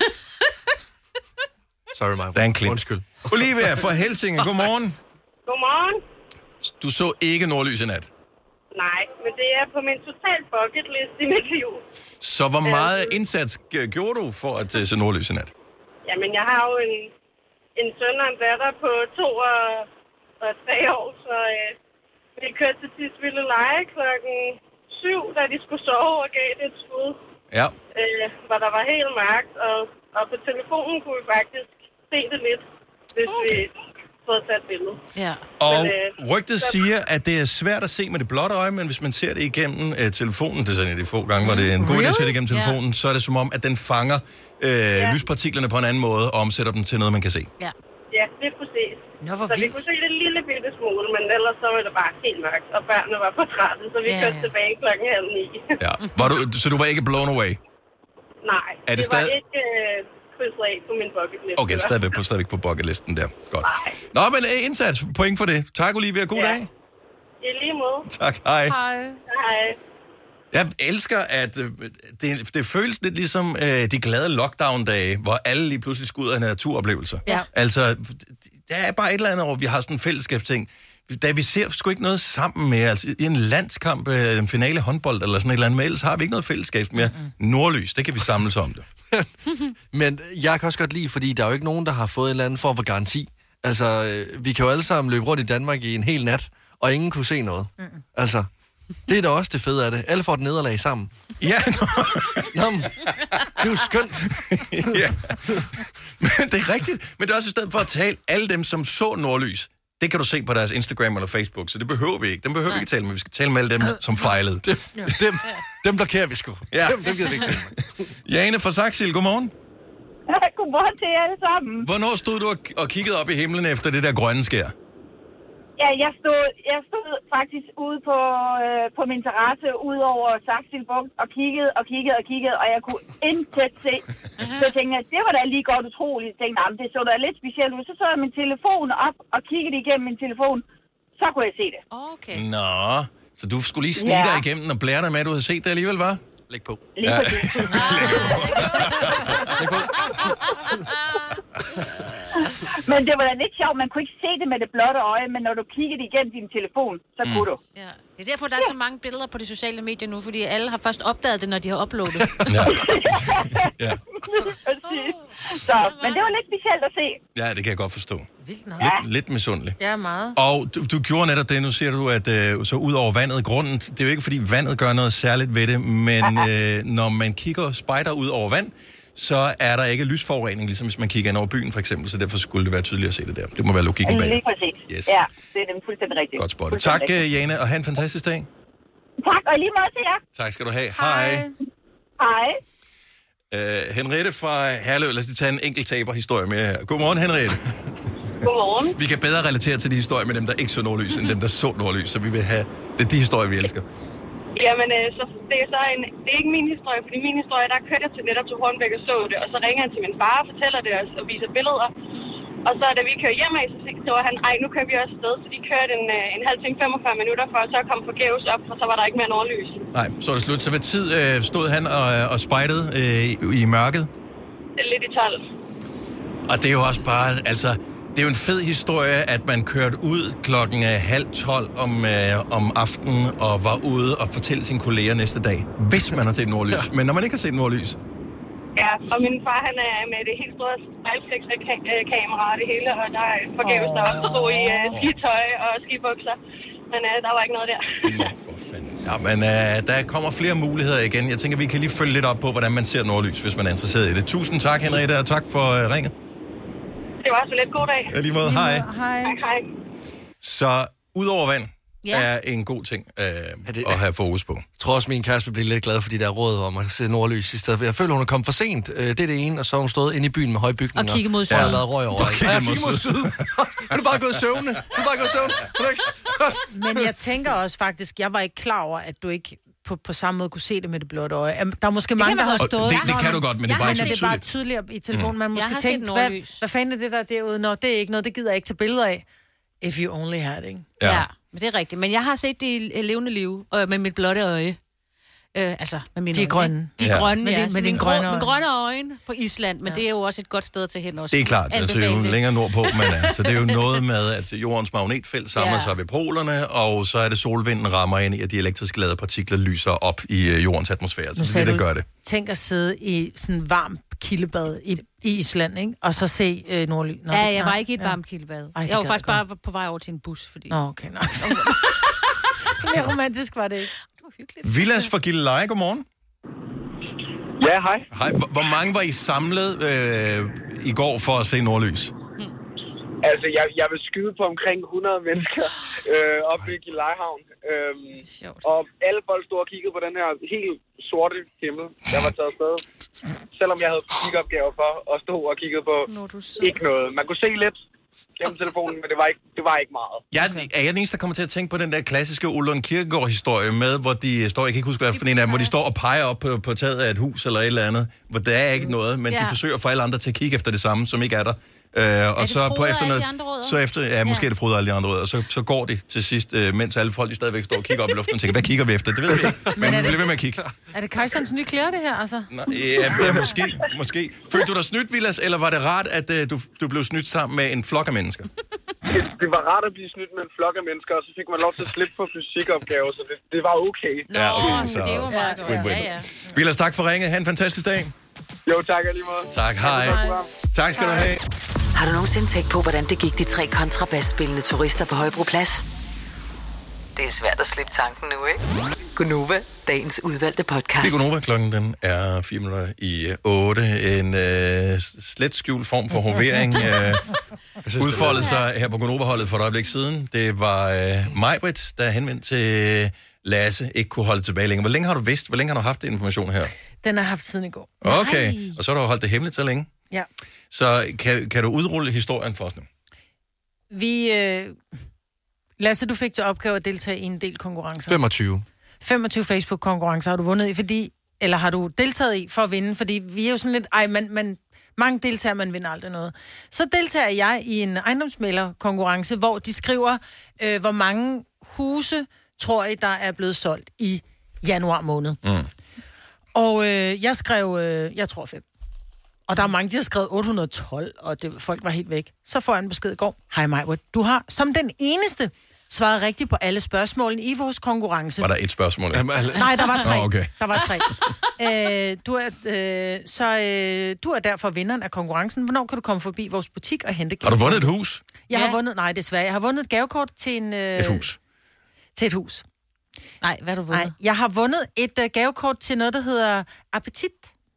[SPEAKER 4] Sorry, Maja.
[SPEAKER 2] Danklin.
[SPEAKER 4] Undskyld.
[SPEAKER 2] Olivia fra Helsinge, godmorgen.
[SPEAKER 17] Godmorgen.
[SPEAKER 2] Du så ikke nordlys i nat?
[SPEAKER 17] Nej, men det er på min total bucket list i mit liv.
[SPEAKER 2] Så hvor meget øh, indsats gjorde du for at uh, se nordlys i nat?
[SPEAKER 17] Jamen, jeg har jo en, en søn og en datter på to og... og tre år, så øh, vi kørte til sidst ville lege klokken syv, da de skulle sove og gav det et skud.
[SPEAKER 2] Ja.
[SPEAKER 17] Øh, hvor der var helt mørkt, og, og på telefonen kunne vi faktisk se det lidt, hvis okay. vi fået sat billedet.
[SPEAKER 3] Ja.
[SPEAKER 2] Og men, øh, rygtet så... siger, at det er svært at se med det blotte øje, men hvis man ser det igennem øh, telefonen, det er sådan de få gange, hvor det er en god idé at se det igennem telefonen, yeah. så er det som om, at den fanger øh, yeah. lyspartiklerne på en anden måde og omsætter dem til noget, man kan se.
[SPEAKER 17] Ja, ja det er præcis.
[SPEAKER 3] Nå, hvor
[SPEAKER 17] så
[SPEAKER 3] vildt.
[SPEAKER 17] vi kunne se det lille bitte smule, men ellers så var det bare helt mørkt, og børnene var på trætten, så vi ja, kørte ja. tilbage klokken halv ni.
[SPEAKER 2] Ja. Var du, så du var ikke blown away?
[SPEAKER 17] Nej,
[SPEAKER 2] er det,
[SPEAKER 17] det
[SPEAKER 2] stad...
[SPEAKER 17] var ikke øh, krydset af på min bucket list.
[SPEAKER 2] Okay, stadigvæk på, stadigvæk på bucketlisten der. Godt. Nej. Nå, men indsats. Point for det. Tak, Olivia. God ja. dag.
[SPEAKER 17] I lige måde.
[SPEAKER 2] Tak. Hej.
[SPEAKER 3] Hej.
[SPEAKER 17] Hej.
[SPEAKER 2] Jeg elsker, at øh, det, det føles lidt ligesom øh, de glade lockdown-dage, hvor alle lige pludselig skal ud af naturoplevelser.
[SPEAKER 3] Ja.
[SPEAKER 2] Altså, der er bare et eller andet, hvor vi har sådan en fællesskabsting. Da vi ser sgu ikke noget sammen med, altså i en landskamp, øh, en finale håndbold eller sådan et eller andet, men ellers har vi ikke noget fællesskab mere. Mm-hmm. Nordlys, det kan vi samles om det.
[SPEAKER 4] Men jeg kan også godt lide, fordi der er jo ikke nogen, der har fået en eller anden form for garanti. Altså, øh, vi kan jo alle sammen løbe rundt i Danmark i en hel nat, og ingen kunne se noget. Mm. Altså... Det er da også det fede af det. Alle får et nederlag sammen.
[SPEAKER 2] Ja, nå.
[SPEAKER 4] Nå, men, det er jo skønt.
[SPEAKER 2] Ja. Men det er rigtigt. Men det er også i stedet for at tale alle dem, som så nordlys. Det kan du se på deres Instagram eller Facebook, så det behøver vi ikke. Dem behøver Nej. vi ikke tale med. Vi skal tale med alle dem, som fejlede.
[SPEAKER 4] Dem, dem, dem blokerer vi sgu.
[SPEAKER 2] Ja.
[SPEAKER 4] Dem, dem gider vi ikke tale med.
[SPEAKER 2] Jane fra Saxil, godmorgen.
[SPEAKER 18] Godmorgen til jer alle sammen.
[SPEAKER 2] Hvornår stod du og kiggede op i himlen efter det der grønne skær?
[SPEAKER 18] Ja, jeg stod, jeg stod faktisk ude på, øh, på min terrasse ud over Saxil Bugt og kiggede og kiggede og kiggede, og jeg kunne intet se. Så jeg tænkte, det var da lige godt utroligt. Jeg tænkte, nah, det så da lidt specielt ud. Så så jeg min telefon op og kiggede igennem min telefon. Så kunne jeg se det.
[SPEAKER 5] Okay.
[SPEAKER 2] Nå, så du skulle lige snige ja. dig igennem og blære dig med, at du havde set det alligevel, var?
[SPEAKER 4] Læg på.
[SPEAKER 18] Lige
[SPEAKER 2] ja.
[SPEAKER 18] på det. Men det var da lidt sjovt, man kunne ikke se det med det blotte øje, men når du kiggede igennem din telefon, så mm. kunne du.
[SPEAKER 5] Ja. Det er derfor, der er så mange billeder på de sociale medier nu, fordi alle har først opdaget det, når de har uploadet.
[SPEAKER 2] Ja. Ja.
[SPEAKER 18] Så, men det var lidt specielt at se.
[SPEAKER 2] Ja, det kan jeg godt forstå.
[SPEAKER 3] Vildt nok.
[SPEAKER 2] Lidt, lidt misundelig.
[SPEAKER 3] Ja, meget.
[SPEAKER 2] Og du, du gjorde netop det, nu siger du, at øh, så ud over vandet, grunden, det er jo ikke, fordi vandet gør noget særligt ved det, men øh, når man kigger spejder ud over vand, så er der ikke lysforurening, ligesom hvis man kigger ind over byen, for eksempel, så derfor skulle det være tydeligt at se det der. Det må være logikken bag.
[SPEAKER 18] Lige præcis.
[SPEAKER 2] Yes.
[SPEAKER 18] Ja, det er nemlig fuldstændig rigtigt.
[SPEAKER 2] Godt spottet. Tak, rigtigt. Jane, og have en fantastisk dag.
[SPEAKER 18] Tak, og lige måde til jer.
[SPEAKER 2] Tak skal du have. Hej.
[SPEAKER 18] Hej.
[SPEAKER 2] Uh, Henriette fra Herlev, lad os lige tage en enkelt taberhistorie med her. Godmorgen, Henriette.
[SPEAKER 17] Godmorgen.
[SPEAKER 2] Vi kan bedre relatere til de historier med dem, der ikke så nordlys, end dem, der så nordlys, så vi vil have, det er de historier, vi elsker.
[SPEAKER 17] Jamen, øh, så det er så en, det er ikke min historie, fordi min historie, der kørte jeg til netop til Hornbæk og så det, og så ringer han til min far og fortæller det og, og viser billeder. Og så da vi kører hjem af, så, så var han, ej, nu kører vi også afsted, så de kørte en, en halv time, femogfyrre minutter for, så kom forgæves op, for så var der ikke mere nordlys.
[SPEAKER 2] Nej, så er det slut. Så hvad tid øh, stod han og, og spejdede øh, i, i mørket?
[SPEAKER 17] Lidt i tolv.
[SPEAKER 2] Og det er jo også bare, altså, det er jo en fed historie, at man kørte ud klokken halv tolv om, øh, om aftenen og var ude og fortælle sine kolleger næste dag, hvis man har set nordlys. Men når man ikke har set nordlys...
[SPEAKER 17] Ja, og min far, han er med det helt store spejlflexkamera og det hele, og der er forgæves der også stod i uh, skitøj og skibukser. Men uh, der var ikke noget der.
[SPEAKER 2] Nå, for fanden. Ja, men uh, der kommer flere muligheder igen. Jeg tænker, vi kan lige følge lidt op på, hvordan man ser nordlys, hvis man er interesseret i det. Tusind tak, Henriette, og tak for uh, ringet.
[SPEAKER 17] Det var så lidt god dag.
[SPEAKER 2] Ja, lige måde. Hej.
[SPEAKER 3] Hej.
[SPEAKER 17] Hej.
[SPEAKER 2] Så ud over vand
[SPEAKER 5] ja.
[SPEAKER 2] er en god ting øh, det, at have fokus på.
[SPEAKER 4] Jeg tror også, min kæreste vil blive lidt glad for de der råd om at se nordlys i stedet for. Jeg føler, hun er kommet for sent. Det er det ene, og så har hun stået inde i byen med høje bygninger.
[SPEAKER 5] Og kigge mod syd.
[SPEAKER 4] Og har været røg over.
[SPEAKER 2] Og kigge
[SPEAKER 4] ja,
[SPEAKER 2] mod
[SPEAKER 4] mod syd. Er du bare gået i søvne? Du er bare gået i søvne.
[SPEAKER 3] Men jeg tænker også faktisk, jeg var ikke klar over, at du ikke på, på samme måde kunne se det med det blotte øje. Der er måske det mange, der har stået...
[SPEAKER 2] Det, det kan du godt, men det er bare ikke
[SPEAKER 3] så
[SPEAKER 2] tydeligt.
[SPEAKER 3] Men det er bare tydeligere i telefonen. Man måske tænke, hvad, hvad fanden er det der derude? Nå, det er ikke noget, det gider jeg ikke tage billeder af. If you only had, ikke?
[SPEAKER 5] Ja. ja, men det er rigtigt. Men jeg har set det i levende liv, øh, med mit blotte øje. Øh, altså, med mine
[SPEAKER 3] de er grønne.
[SPEAKER 5] De er
[SPEAKER 3] ja.
[SPEAKER 5] grønne, ja.
[SPEAKER 3] Med, med, med grønne øjne.
[SPEAKER 5] Med grønne øjne på Island, men ja. Det er jo også et godt sted til hen også.
[SPEAKER 2] Det er klart, altså jo længere nordpå man er. Så det er jo noget med, at jordens magnetfelt samler ja. sig ved polerne, og så er det solvinden rammer ind i, at de elektrisk ladede partikler lyser op i jordens atmosfære. Så det, det gør det.
[SPEAKER 3] Tænk at sidde i sådan en varm kildebad i, i Island, ikke? Og så se øh, nordlys.
[SPEAKER 5] Ja, jeg var ikke i et varmt kildebad. Ej, jeg var faktisk bare på vej over til en bus, fordi...
[SPEAKER 3] Nå, okay, nej. Mere romantisk var det ikke.
[SPEAKER 5] Det var hyggeligt.
[SPEAKER 2] Vilas fra Gilleleje, godmorgen.
[SPEAKER 16] Ja, hej.
[SPEAKER 2] Hej. Hvor mange var I samlet øh, i går for at se nordlys?
[SPEAKER 16] Hmm. Altså, jeg, jeg vil skyde på omkring hundrede mennesker øh, oppe i Gillelejehavn. Øhm, og alle folk stod og kiggede på den her helt sorte himmel, der var taget afsted. Selvom jeg havde kiggeopgaver for at stå og kigge på ikke noget. Man kunne se lidt gennem telefonen, men det var ikke, det var ikke meget.
[SPEAKER 2] Jeg, er jeg den eneste, der kommer til at tænke på den der klassiske Ole Lund Kirkegaard-historie med, hvor de står, jeg kan ikke huske, hvad for en af dem, hvor de står og peger op på, på taget af et hus eller et eller andet, hvor der er ikke noget, men ja. de forsøger at få alle andre til at kigge efter det samme, som ikke er der. Uh, og så på efter noget, så efter, ja, måske ja. er det Frode og alle de andre rødder, og så, så går de til sidst, uh, mens alle folk de stadigvæk står og kigger op i luften og tænker, hvad kigger vi efter? Det ved vi ikke, men, men vi bliver ved med at kigge.
[SPEAKER 3] Er det Kajsons nye klæder, det her, altså?
[SPEAKER 2] Nå, ja, ja, måske, måske. Følte du dig snydt, Vilas, eller var det rart, at uh, du, du blev snydt sammen med en flok af mennesker?
[SPEAKER 16] Det, det var rart at blive snydt med en flok af mennesker, og så fik man lov til at slippe på fysikopgaver, så det, det var okay.
[SPEAKER 5] Nå, ja, okay, så det var meget godt. Ja, ja.
[SPEAKER 2] Vilas, tak for ringet. Ha' en fantastisk dag.
[SPEAKER 16] Jo, tak alligevel.
[SPEAKER 2] Tak, hej. Tak skal hej. du have.
[SPEAKER 7] Har du nogensinde tænkt på, hvordan det gik de tre kontrabasspillende turister på Højbroplads? Det er svært at slippe tanken nu, ikke? Gunova, dagens udvalgte podcast.
[SPEAKER 2] Det er Gunova, klokken den er fire minutter i otte. En øh, slet skjult form for hovering øh, udfoldede sig her på Gunova-holdet for et øjeblik siden. Det var øh, Majbrit, der henvendte til Lasse, ikke kunne holde tilbage længere. Hvor længe har du vidst? Hvor længe har du haft det information her?
[SPEAKER 3] Den har jeg haft siden i går.
[SPEAKER 2] Okay, nej. Og så har du holdt det hemmeligt så længe?
[SPEAKER 3] Ja.
[SPEAKER 2] Så kan, kan du udrulle historien for os nu?
[SPEAKER 3] Vi... Øh... Lasse, du fik til opgave at deltage i en del konkurrencer.
[SPEAKER 4] femogtyve.
[SPEAKER 3] femogtyve Facebook-konkurrencer har du vundet i, fordi... Eller har du deltaget i for at vinde? Fordi vi er jo sådan lidt... Ej, man, man, mange deltager, man vinder aldrig noget. Så deltager jeg i en ejendomsmæglerkonkurrence, hvor de skriver, øh, hvor mange huse, tror I, der er blevet solgt i januar måned. Mm. Og øh, jeg skrev, øh, jeg tror fem. Og der er mange, der har skrevet otte hundrede og tolv, og det, folk var helt væk. Så får jeg en besked i går. Hej Majwood, du har som den eneste svaret rigtigt på alle spørgsmålene i vores konkurrence.
[SPEAKER 2] Var der et spørgsmål? Ja?
[SPEAKER 3] Nej, der var tre.
[SPEAKER 2] Oh, okay.
[SPEAKER 3] Der var tre. øh, du er, øh, så øh, du er derfor vinderen af konkurrencen. Hvornår kan du komme forbi vores butik og hente gavekort?
[SPEAKER 2] Har du vundet et hus?
[SPEAKER 3] Jeg
[SPEAKER 5] Ja.
[SPEAKER 3] har vundet, nej desværre, jeg har vundet et gavekort til en... Øh,
[SPEAKER 2] Et hus?
[SPEAKER 3] Til et hus.
[SPEAKER 5] Nej, hvad har du vundet?
[SPEAKER 3] Nej, jeg har vundet et øh, gavekort til noget, der hedder Appetit.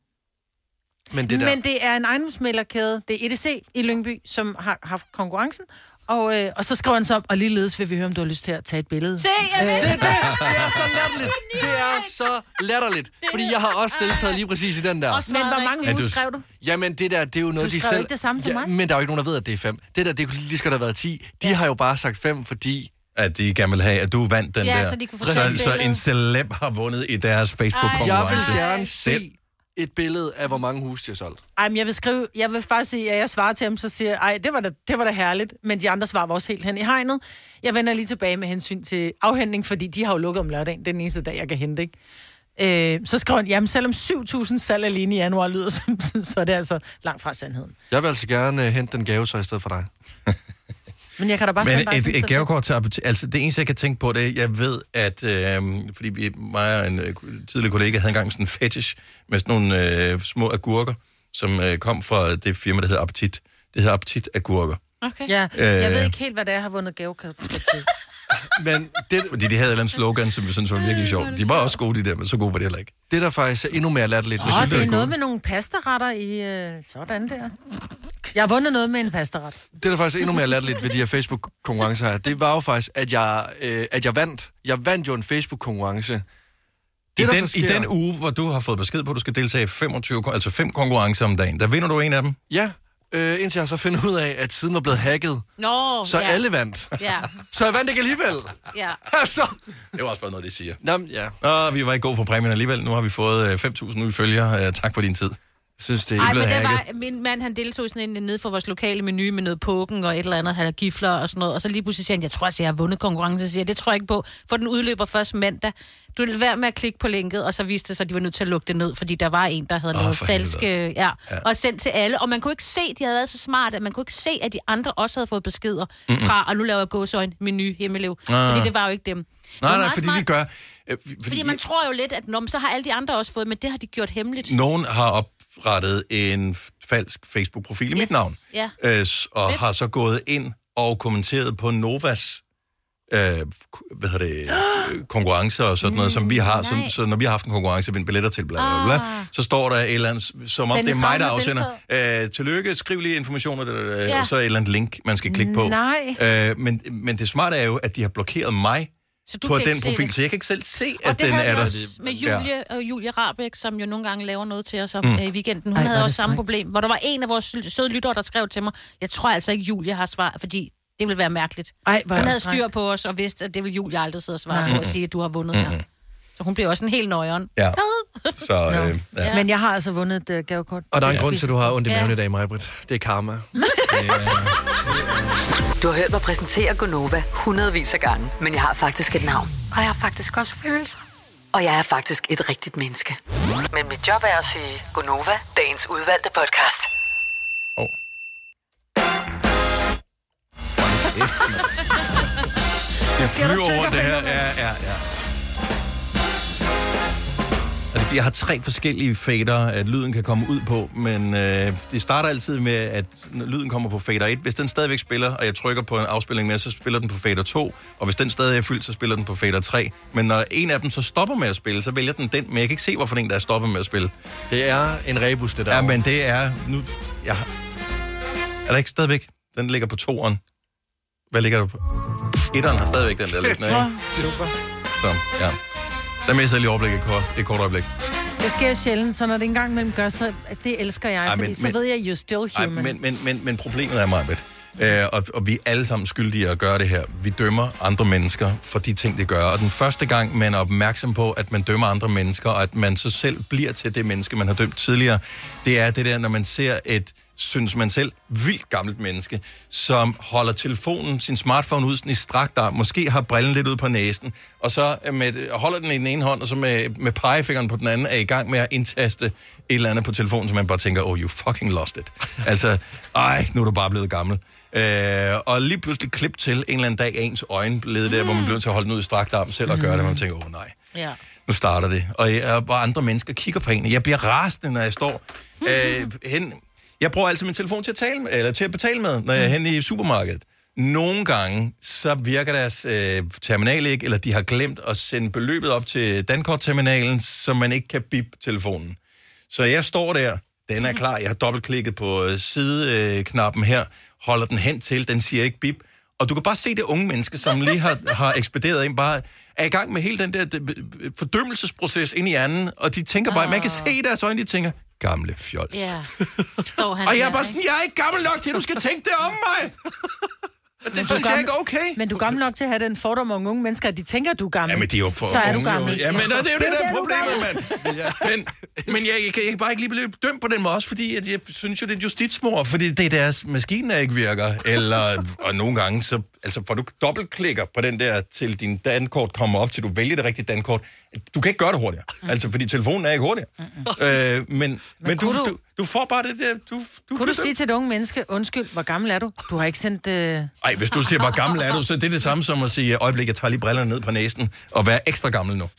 [SPEAKER 4] Men det der...
[SPEAKER 3] Men det er en ejendomsmæglerkæde, det er E D C i Lyngby, som har haft konkurrencen. Og, øh, og så skriver han så op, og ligeledes vil vi høre, om du har lyst til at tage et billede.
[SPEAKER 5] Se, jeg ved
[SPEAKER 4] Det, det, det er så latterligt. Det er så latterligt. Fordi jeg har også deltaget lige præcis i den der.
[SPEAKER 3] Men hvor mange
[SPEAKER 2] Ja,
[SPEAKER 3] hus
[SPEAKER 2] du-
[SPEAKER 3] skrev du?
[SPEAKER 4] Jamen, det der, det er jo noget,
[SPEAKER 3] Du
[SPEAKER 4] de
[SPEAKER 3] skrev
[SPEAKER 4] selv...
[SPEAKER 3] ikke det samme som mig.
[SPEAKER 4] Men der er jo ikke nogen, der ved, at det er fem. Det der, det kunne lige skal der have været ti. De ja. har jo bare sagt fem, fordi...
[SPEAKER 2] At de gerne vil have, at du vandt den
[SPEAKER 5] Ja,
[SPEAKER 2] der.
[SPEAKER 5] så de kunne få taget et
[SPEAKER 2] så, så
[SPEAKER 5] billede.
[SPEAKER 2] en celeb har vundet i deres
[SPEAKER 4] Jeg
[SPEAKER 2] Facebook-konkurrence.
[SPEAKER 4] vil gerne
[SPEAKER 2] Selv.
[SPEAKER 4] se et billede af, hvor mange huse de har solgt.
[SPEAKER 3] Ej, men jeg vil skrive, jeg vil faktisk sige, at jeg svarer til ham, så siger jeg, ej, det var da, det var da herligt, men de andre svarer var også helt hen i hegnet. Jeg vender lige tilbage med hensyn til afhentning, fordi de har jo lukket om lørdagen, det er den eneste dag, jeg kan hente, ikke? Øh, så skriver han, jamen selvom syv tusind salg alene i januar lyder, så, så er det altså langt fra sandheden.
[SPEAKER 4] Jeg vil altså gerne uh, hente den gave så i stedet for dig.
[SPEAKER 3] Men jeg kan da bare sende
[SPEAKER 2] Men
[SPEAKER 3] dig
[SPEAKER 2] et,
[SPEAKER 3] sådan
[SPEAKER 2] et gavekort til appetit, altså det eneste, jeg kan tænke på, det er, jeg ved, at, øh, fordi vi, mig og en øh, tidligere kollega havde engang sådan en fetish med sådan nogle øh, små agurker, som øh, kom fra det firma, der hedder Appetit. Det hedder Appetit Agurker.
[SPEAKER 5] Okay.
[SPEAKER 3] Ja, jeg ved
[SPEAKER 2] Øh.
[SPEAKER 3] ikke helt, hvad det er, jeg har vundet gavekort til.
[SPEAKER 4] Men det,
[SPEAKER 2] Fordi de havde et eller andet slogan, som vi synes var virkelig sjovt. De var også gode, de der, men så gode var det heller ikke.
[SPEAKER 4] det der faktisk er endnu mere latterligt.
[SPEAKER 3] Åh, oh, det er noget med nogle pastaretter i øh, sådan der. Jeg har vundet noget med en pastaret.
[SPEAKER 4] Det, der faktisk er endnu mere latterligt ved de her Facebook-konkurrencer her, det var jo faktisk, at jeg, øh, at jeg vandt. Jeg vandt jo en Facebook-konkurrence.
[SPEAKER 2] I
[SPEAKER 4] Det, der
[SPEAKER 2] den,
[SPEAKER 4] så
[SPEAKER 2] I
[SPEAKER 4] sker-
[SPEAKER 2] den uge, hvor du har fået besked på, at du skal deltage i femogtyve, kon- altså fem konkurrencer om dagen, der vinder du en af dem.
[SPEAKER 4] Ja, øh, indtil jeg så finder ud af, at siden var blevet hacket,
[SPEAKER 5] Nå,
[SPEAKER 4] så
[SPEAKER 5] ja.
[SPEAKER 4] alle vandt.
[SPEAKER 5] Ja,
[SPEAKER 4] Så jeg vandt ikke alligevel.
[SPEAKER 5] ja.
[SPEAKER 4] Altså.
[SPEAKER 2] Det var også bare noget, de siger.
[SPEAKER 4] Nå, ja.
[SPEAKER 2] Nå, vi var ikke gode for præmien alligevel. Nu har vi fået øh, fem tusind nye følgere. Uh, tak for din tid.
[SPEAKER 4] Jeg synes, det er
[SPEAKER 5] Ej, men
[SPEAKER 2] blevet
[SPEAKER 5] det
[SPEAKER 2] hacket.
[SPEAKER 5] var, min mand, han deltog i sådan en nede for vores lokale menu med noget poken og et eller andet, han har gifler og sådan noget. Og så lige pludselig siger han, jeg tror, at jeg har vundet konkurrencen. Så siger jeg, det tror jeg ikke på, for den udløber først mandag. Du vil være med at klikke på linket, og så viste det sig, at de var nødt til at lukke det ned, fordi der var en, der havde
[SPEAKER 2] Åh,
[SPEAKER 5] lavet
[SPEAKER 2] for
[SPEAKER 5] falske,
[SPEAKER 2] helvede.
[SPEAKER 5] ja,
[SPEAKER 2] Ja.
[SPEAKER 5] og sendt til alle. Og man kunne ikke se, de havde været så smarte, at man kunne ikke se, at de andre også havde fået beskeder mm-hmm. fra, og nu laver jeg gåseøjne, menu, Himmelev.
[SPEAKER 2] Ah.
[SPEAKER 5] Fordi det var jo ikke dem. Det var
[SPEAKER 2] Nej, nej,
[SPEAKER 5] meget
[SPEAKER 2] fordi
[SPEAKER 5] smart,
[SPEAKER 2] de gør... Øh, fordi
[SPEAKER 5] Fordi man tror jo lidt, at nå, så har alle de andre også fået, men det har de gjort hemmeligt.
[SPEAKER 2] nogen har oprettet en falsk Facebook-profil i
[SPEAKER 5] Yes.
[SPEAKER 2] mit navn,
[SPEAKER 5] Ja.
[SPEAKER 2] øh, s- og
[SPEAKER 5] Fedt.
[SPEAKER 2] har så gået ind og kommenteret på Novas øh, hvad hedder det, øh, konkurrencer og sådan noget, som vi har. Så,
[SPEAKER 5] nej.
[SPEAKER 2] så når vi har haft en konkurrence, vind billetter til, bla, bla, bla,
[SPEAKER 5] Ah.
[SPEAKER 2] så står der et eller andet, som om
[SPEAKER 3] Dennis
[SPEAKER 2] det er mig, der
[SPEAKER 3] Ravn har
[SPEAKER 2] afsender. Øh, tillykke, skriv lige informationer, øh,
[SPEAKER 5] Ja.
[SPEAKER 2] og så et eller andet link, man skal klikke på.
[SPEAKER 3] Nej.
[SPEAKER 2] Øh, men, men det smarte er jo, at de har blokeret mig
[SPEAKER 5] Så du
[SPEAKER 2] på
[SPEAKER 5] kan
[SPEAKER 2] den
[SPEAKER 5] ikke se
[SPEAKER 2] profil,
[SPEAKER 5] det.
[SPEAKER 2] så jeg kan ikke selv se,
[SPEAKER 5] Og
[SPEAKER 2] at
[SPEAKER 5] det
[SPEAKER 2] den
[SPEAKER 5] havde
[SPEAKER 2] er
[SPEAKER 5] vi
[SPEAKER 2] der.
[SPEAKER 5] også med Julie og Julie Rabeck, som jo nogle gange laver noget til os om,
[SPEAKER 2] Mm.
[SPEAKER 5] mm. i weekenden. Hun
[SPEAKER 3] Ej,
[SPEAKER 5] Ej,
[SPEAKER 3] hvor er
[SPEAKER 5] havde
[SPEAKER 3] det
[SPEAKER 5] også samme
[SPEAKER 3] strengt.
[SPEAKER 5] problem, hvor der var en af vores søde lyttere, der skrev til mig, jeg tror altså ikke, Julie har svar, fordi det ville være mærkeligt.
[SPEAKER 3] Ej, hvor er
[SPEAKER 5] Hun
[SPEAKER 3] det
[SPEAKER 5] havde
[SPEAKER 3] strengt.
[SPEAKER 5] styr på os og vidste, at det ville Julie aldrig sidde og svare
[SPEAKER 3] Nej.
[SPEAKER 5] på og sige, at du har vundet her. Så hun blev også en helt nøjeren.
[SPEAKER 2] Ja. Så, øh, ja.
[SPEAKER 5] Ja.
[SPEAKER 3] Men jeg har altså vundet et uh, gavekort.
[SPEAKER 4] Og der er en
[SPEAKER 3] Ja.
[SPEAKER 4] grund til, at du har ondt i
[SPEAKER 5] Ja.
[SPEAKER 4] maven i dag, Maj-Brit. Det er karma.
[SPEAKER 7] Du har hørt mig præsentere Gonova hundredvis af gange, men jeg har faktisk et navn. Og jeg har faktisk også følelser. Og jeg er faktisk et rigtigt menneske. Men mit job er at sige Gonova, dagens udvalgte podcast.
[SPEAKER 2] Oh. Det flyver over det her. Ja, ja, ja. Og det er fordi, jeg har tre forskellige fader, at lyden kan komme ud på, men øh, det starter altid med, at når lyden kommer på fader et. Hvis den stadigvæk spiller, og jeg trykker på en afspilning med, så spiller den på fader to, og hvis den stadig er fyldt, så spiller den på fader tre. Men når en af dem så stopper med at spille, så vælger den den, men jeg kan ikke se, hvorfor den der er stoppet med at spille.
[SPEAKER 4] Det er en rebus, det der.
[SPEAKER 2] Ja, men det er... Nu, jeg, er der ikke stadigvæk? Den ligger på toeren. Hvad ligger der på? Etteren har stadigvæk den der liggende, ikke?
[SPEAKER 3] Super.
[SPEAKER 2] Så, ja. Der mister jeg lige overblik et kort, et kort øjeblik.
[SPEAKER 3] Det sker sjældent, så når det engang mellem gør, så det elsker jeg,
[SPEAKER 2] Ej,
[SPEAKER 3] Ej,
[SPEAKER 2] men-
[SPEAKER 3] fordi så
[SPEAKER 2] men-
[SPEAKER 3] ved jeg, you're still
[SPEAKER 2] Ej,
[SPEAKER 3] human.
[SPEAKER 2] men, men, men, men problemet er meget øh, og, og vi er alle sammen skyldige at gøre det her. Vi dømmer andre mennesker for de ting, de gør. Og den første gang, man er opmærksom på, at man dømmer andre mennesker, og at man så selv bliver til det menneske, man har dømt tidligere, det er det der, når man ser et synes man selv, vildt gammelt menneske, som holder telefonen, sin smartphone ud sådan i strakt arm, måske har brillen lidt ud på næsen, og så med, holder den i den ene hånd, og så med, med pegefingeren på den anden, er i gang med at indtaste et eller andet på telefonen, så man bare tænker, oh, you fucking lost it. Altså, ej, nu er du bare blevet gammel. Øh, og lige pludselig klip til en eller anden dag, ens øjenled der, mm. hvor man bliver til at holde den ud i strakt arm selv og gøre det, og man tænker, åh oh, nej.
[SPEAKER 5] Ja.
[SPEAKER 2] Nu starter det. Og, jeg, og andre mennesker kigger på en. Jeg bliver rasende, når jeg står øh, hen. Jeg bruger altid min telefon til at, tale med, eller til at betale med, når jeg er henne i supermarkedet. Nogle gange, så virker deres øh, terminal ikke, eller de har glemt at sende beløbet op til Dankort-terminalen, så man ikke kan bip telefonen. Så jeg står der, den er klar, jeg har dobbeltklikket på sideknappen her, holder den hen til, den siger ikke bip. Og du kan bare se det unge menneske, som lige har, har ekspederet ind, bare er i gang med hele den der fordømmelsesproces ind i hjernen, og de tænker bare, oh. man kan se i deres øjne, de tænker, gamle fjols.
[SPEAKER 5] Yeah. Står han
[SPEAKER 2] og jeg er
[SPEAKER 5] der,
[SPEAKER 2] bare sådan, jeg er ikke gammel nok til, at du skal tænke det om mig. Og det synes jeg ikke okay.
[SPEAKER 3] Men du er gammel nok til at have den fordom om unge mennesker, at de tænker, at du er gammel.
[SPEAKER 2] Jamen, de er jo for
[SPEAKER 3] så er
[SPEAKER 2] unge.
[SPEAKER 3] du gammel.
[SPEAKER 2] Ja, men det er jo det, det der er problemet, mand. Men, men jeg, jeg, kan, jeg kan bare ikke lige blive dømt på den måde også, fordi at jeg synes jo, det er justitsmord, fordi det er deres maskine, der ikke virker. Eller, og nogle gange, så altså, får du dobbeltklikker på den der, til din dankort kommer op, til du vælger det rigtige dankort. Du kan ikke gøre det hurtigere, mm. altså, fordi telefonen er ikke hurtigere. Mm. Øh, men men, men du, du, du får bare det der... Du, du
[SPEAKER 3] kunne du sige til et unge menneske, undskyld, hvor gammel er du? Du har ikke sendt... Øh...
[SPEAKER 2] Ej, hvis du siger, hvor gammel er du, så det er det samme som at sige, øjeblik, jeg tager lige brillerne ned på næsen, og være ekstra gammel nu.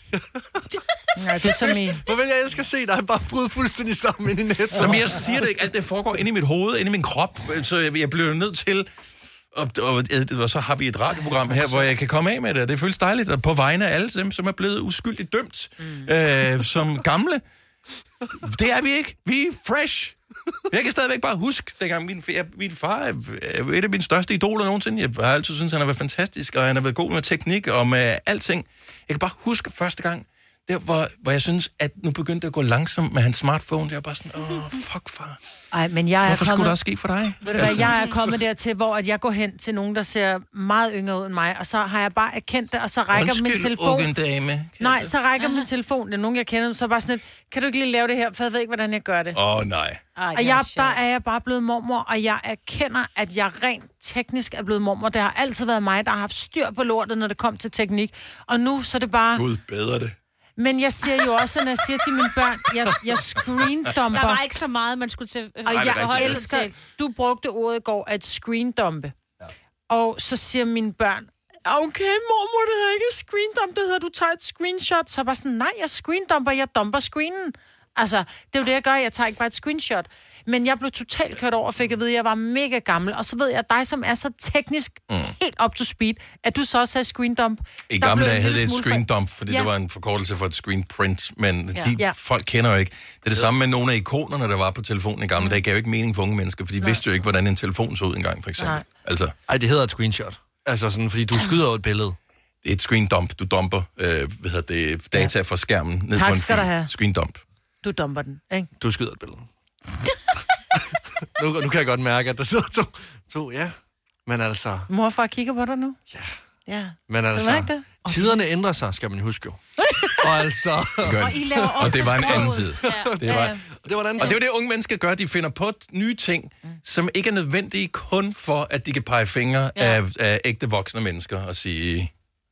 [SPEAKER 3] Ja, det er som i...
[SPEAKER 4] Hvor vil jeg elske at se dig bare bryde fuldstændig sammen ind i netto.
[SPEAKER 2] Jamen, jeg siger det ikke. Alt det foregår inde i mit hoved, inde i min krop, så jeg, jeg bliver nødt til... Og, og, og så har vi et radioprogram her, hvor jeg kan komme af med det, og det føles dejligt, og på vegne af alle dem, som er blevet uskyldigt dømt, mm. øh, som gamle. Det er vi ikke. Vi er fresh. Jeg kan stadigvæk bare huske, dengang min, min far er et af mine største idoler nogensinde. Jeg har altid syntes, han har været fantastisk, og han har været god med teknik og med alting. Jeg kan bare huske første gang, der, hvor, hvor jeg synes, at nu begyndte det at gå langsomt med hans smartphone. Det var bare sådan, åh, fuck, far.
[SPEAKER 3] Ej, men jeg er
[SPEAKER 2] Hvorfor
[SPEAKER 3] kommet...
[SPEAKER 2] skulle det også ske for dig?
[SPEAKER 3] Ved du hvad, altså... jeg er kommet dertil, hvor at jeg går hen til nogen, der ser meget yngre ud end mig, og så har jeg bare erkendt det, og så rækker
[SPEAKER 2] Undskyld,
[SPEAKER 3] min telefon...
[SPEAKER 2] Undskyld, dame.
[SPEAKER 3] Nej, så rækker min telefon, det er nogen, jeg kender, så bare sådan et, kan du ikke lige lave det her, for jeg ved ikke, hvordan jeg gør det.
[SPEAKER 2] Åh, oh, nej.
[SPEAKER 3] Ej, og jeg, der er jeg bare blevet mormor, og jeg erkender, at jeg rent teknisk er blevet mormor. Det har altid været mig, der har haft styr på lortet, når det kom til teknik. Og nu så er det bare...
[SPEAKER 2] Gud, bedre det.
[SPEAKER 3] Men jeg siger jo også, når jeg siger til mine børn, jeg, jeg screendumper.
[SPEAKER 5] Der var ikke så meget, man skulle til.
[SPEAKER 3] Og jeg elsker, du brugte ordet i går, at screendumpe. Ja. Og så siger mine børn, okay, mormor, det hedder ikke screendump, det hedder, du tager et screenshot. Så jeg bare sådan, nej, jeg screendumper, jeg dumper screenen. Altså, det er jo det, jeg gør, jeg tager ikke bare et screenshot. Men jeg blev totalt kørt over og fik at vide, at jeg var mega gammel. Og så ved jeg, at dig, som er så teknisk mm. helt up to speed, at du så også sagde screendump.
[SPEAKER 2] I gamle dage hed det et screendump, fordi ja. det var en forkortelse for et screenprint. Men ja. de ja. folk kender jo ikke. Det er det samme med nogle af ikonerne, der var på telefonen i gamle dage. Det gav jo ikke mening for unge mennesker, for de Nej. vidste jo ikke, hvordan en telefon så ud engang, for eksempel. Nej. Altså.
[SPEAKER 4] Ej, det hedder et screenshot. Altså sådan, fordi du skyder over et billede.
[SPEAKER 2] Det er et screendump. Du dumper øh, hvad hedder det, data ja. fra skærmen ned
[SPEAKER 3] tak,
[SPEAKER 2] på en
[SPEAKER 3] skal film. Have.
[SPEAKER 2] Screendump.
[SPEAKER 3] Du dumper den, ikke?
[SPEAKER 4] Du skyder et billede. nu, nu kan jeg godt mærke, at der sidder to, to ja. Men altså...
[SPEAKER 3] Morfar kigger på dig nu?
[SPEAKER 4] Ja.
[SPEAKER 3] Ja.
[SPEAKER 4] Men altså, det? tiderne ændrer sig, skal man huske jo. Og altså...
[SPEAKER 3] og, I laver
[SPEAKER 2] og det var en anden tid.
[SPEAKER 3] Ja.
[SPEAKER 2] Det var,
[SPEAKER 4] ja. det var en anden
[SPEAKER 2] og det er jo det, unge mennesker gør. De finder på nye ting, mm. som ikke er nødvendige kun for, at de kan pege fingre ja. af, af ægte voksne mennesker og sige...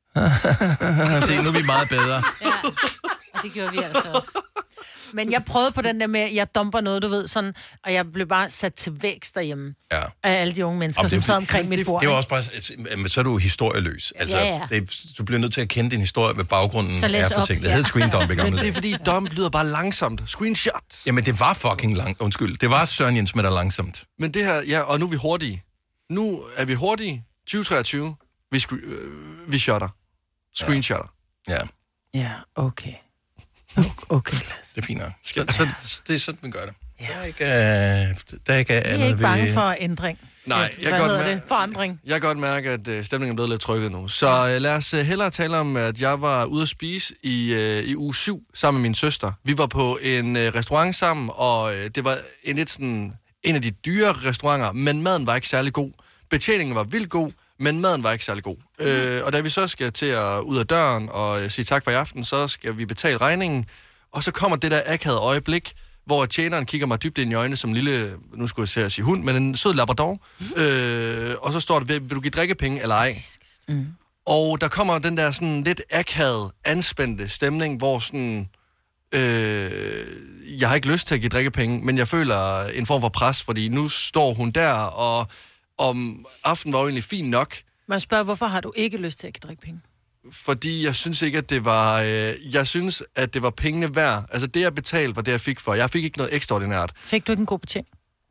[SPEAKER 2] se, nu er vi meget bedre.
[SPEAKER 5] Ja, og det gjorde vi altså også.
[SPEAKER 3] Men jeg prøvede på den der med, at jeg dumper noget, du ved, sådan, og jeg blev bare sat til vækst derhjemme
[SPEAKER 2] ja.
[SPEAKER 3] af alle de unge mennesker, som sad omkring mit bord.
[SPEAKER 2] Det er også bare, så er du historieløs. Altså,
[SPEAKER 3] ja, ja.
[SPEAKER 2] Det, du bliver nødt til at kende din historie, hvad baggrunden er for
[SPEAKER 3] op,
[SPEAKER 2] ting. Det
[SPEAKER 3] ja.
[SPEAKER 2] hedder screendump i gamle
[SPEAKER 4] Men det er fordi, dump lyder bare langsomt. Screenshot.
[SPEAKER 2] Jamen, det var fucking langt. Undskyld. Det var Søren Jens med der langsomt.
[SPEAKER 4] Men det her, ja, og nu er vi hurtige. Nu er vi hurtige. tyve treogtyve. Vi, scre- øh, vi shotter. Screenshotter.
[SPEAKER 2] Ja.
[SPEAKER 3] Ja, okay. Okay,
[SPEAKER 2] det er fint nok. Så, så, det er sådan, man gør det. Ja. Der er ikke, uh, der er ikke andet.
[SPEAKER 3] Jeg er ikke bange for ændring.
[SPEAKER 4] Nej, jeg
[SPEAKER 3] Hvad
[SPEAKER 4] godt
[SPEAKER 3] hedder
[SPEAKER 4] mær-
[SPEAKER 3] det? Forandring.
[SPEAKER 4] Jeg kan godt mærke, at uh, stemningen er blevet lidt trykket nu. Så uh, lad os uh, hellere tale om, at jeg var ude at spise i, uh, i uge syv sammen med min søster. Vi var på en uh, restaurant sammen, og uh, det var en, lidt sådan, en af de dyre restauranter, men maden var ikke særlig god. Betjeningen var vildt god, men maden var ikke særlig god. Mm. Øh, og da vi så skal til at ud af døren og sige tak for i aften, så skal vi betale regningen. Og så kommer det der akavede øjeblik, hvor tjeneren kigger mig dybt ind i øjnene som en lille, nu skulle jeg sige hund, men en sød labrador. Mm. Øh, og så står det, vil du give drikkepenge eller ej? Mm. Og der kommer den der sådan lidt akavet, anspændte stemning, hvor sådan, øh, jeg har ikke lyst til at give drikkepenge, men jeg føler en form for pres, fordi nu står hun der, og om aftenen var jo egentlig fint nok.
[SPEAKER 3] Man spørger, hvorfor har du ikke lyst til at give drikkepenge?
[SPEAKER 4] Fordi jeg synes ikke, at det var... Øh, jeg synes, at det var pengene værd. Altså, det jeg betalte, var det, jeg fik for. Jeg fik ikke noget ekstraordinært.
[SPEAKER 3] Fik du ikke en god betjening?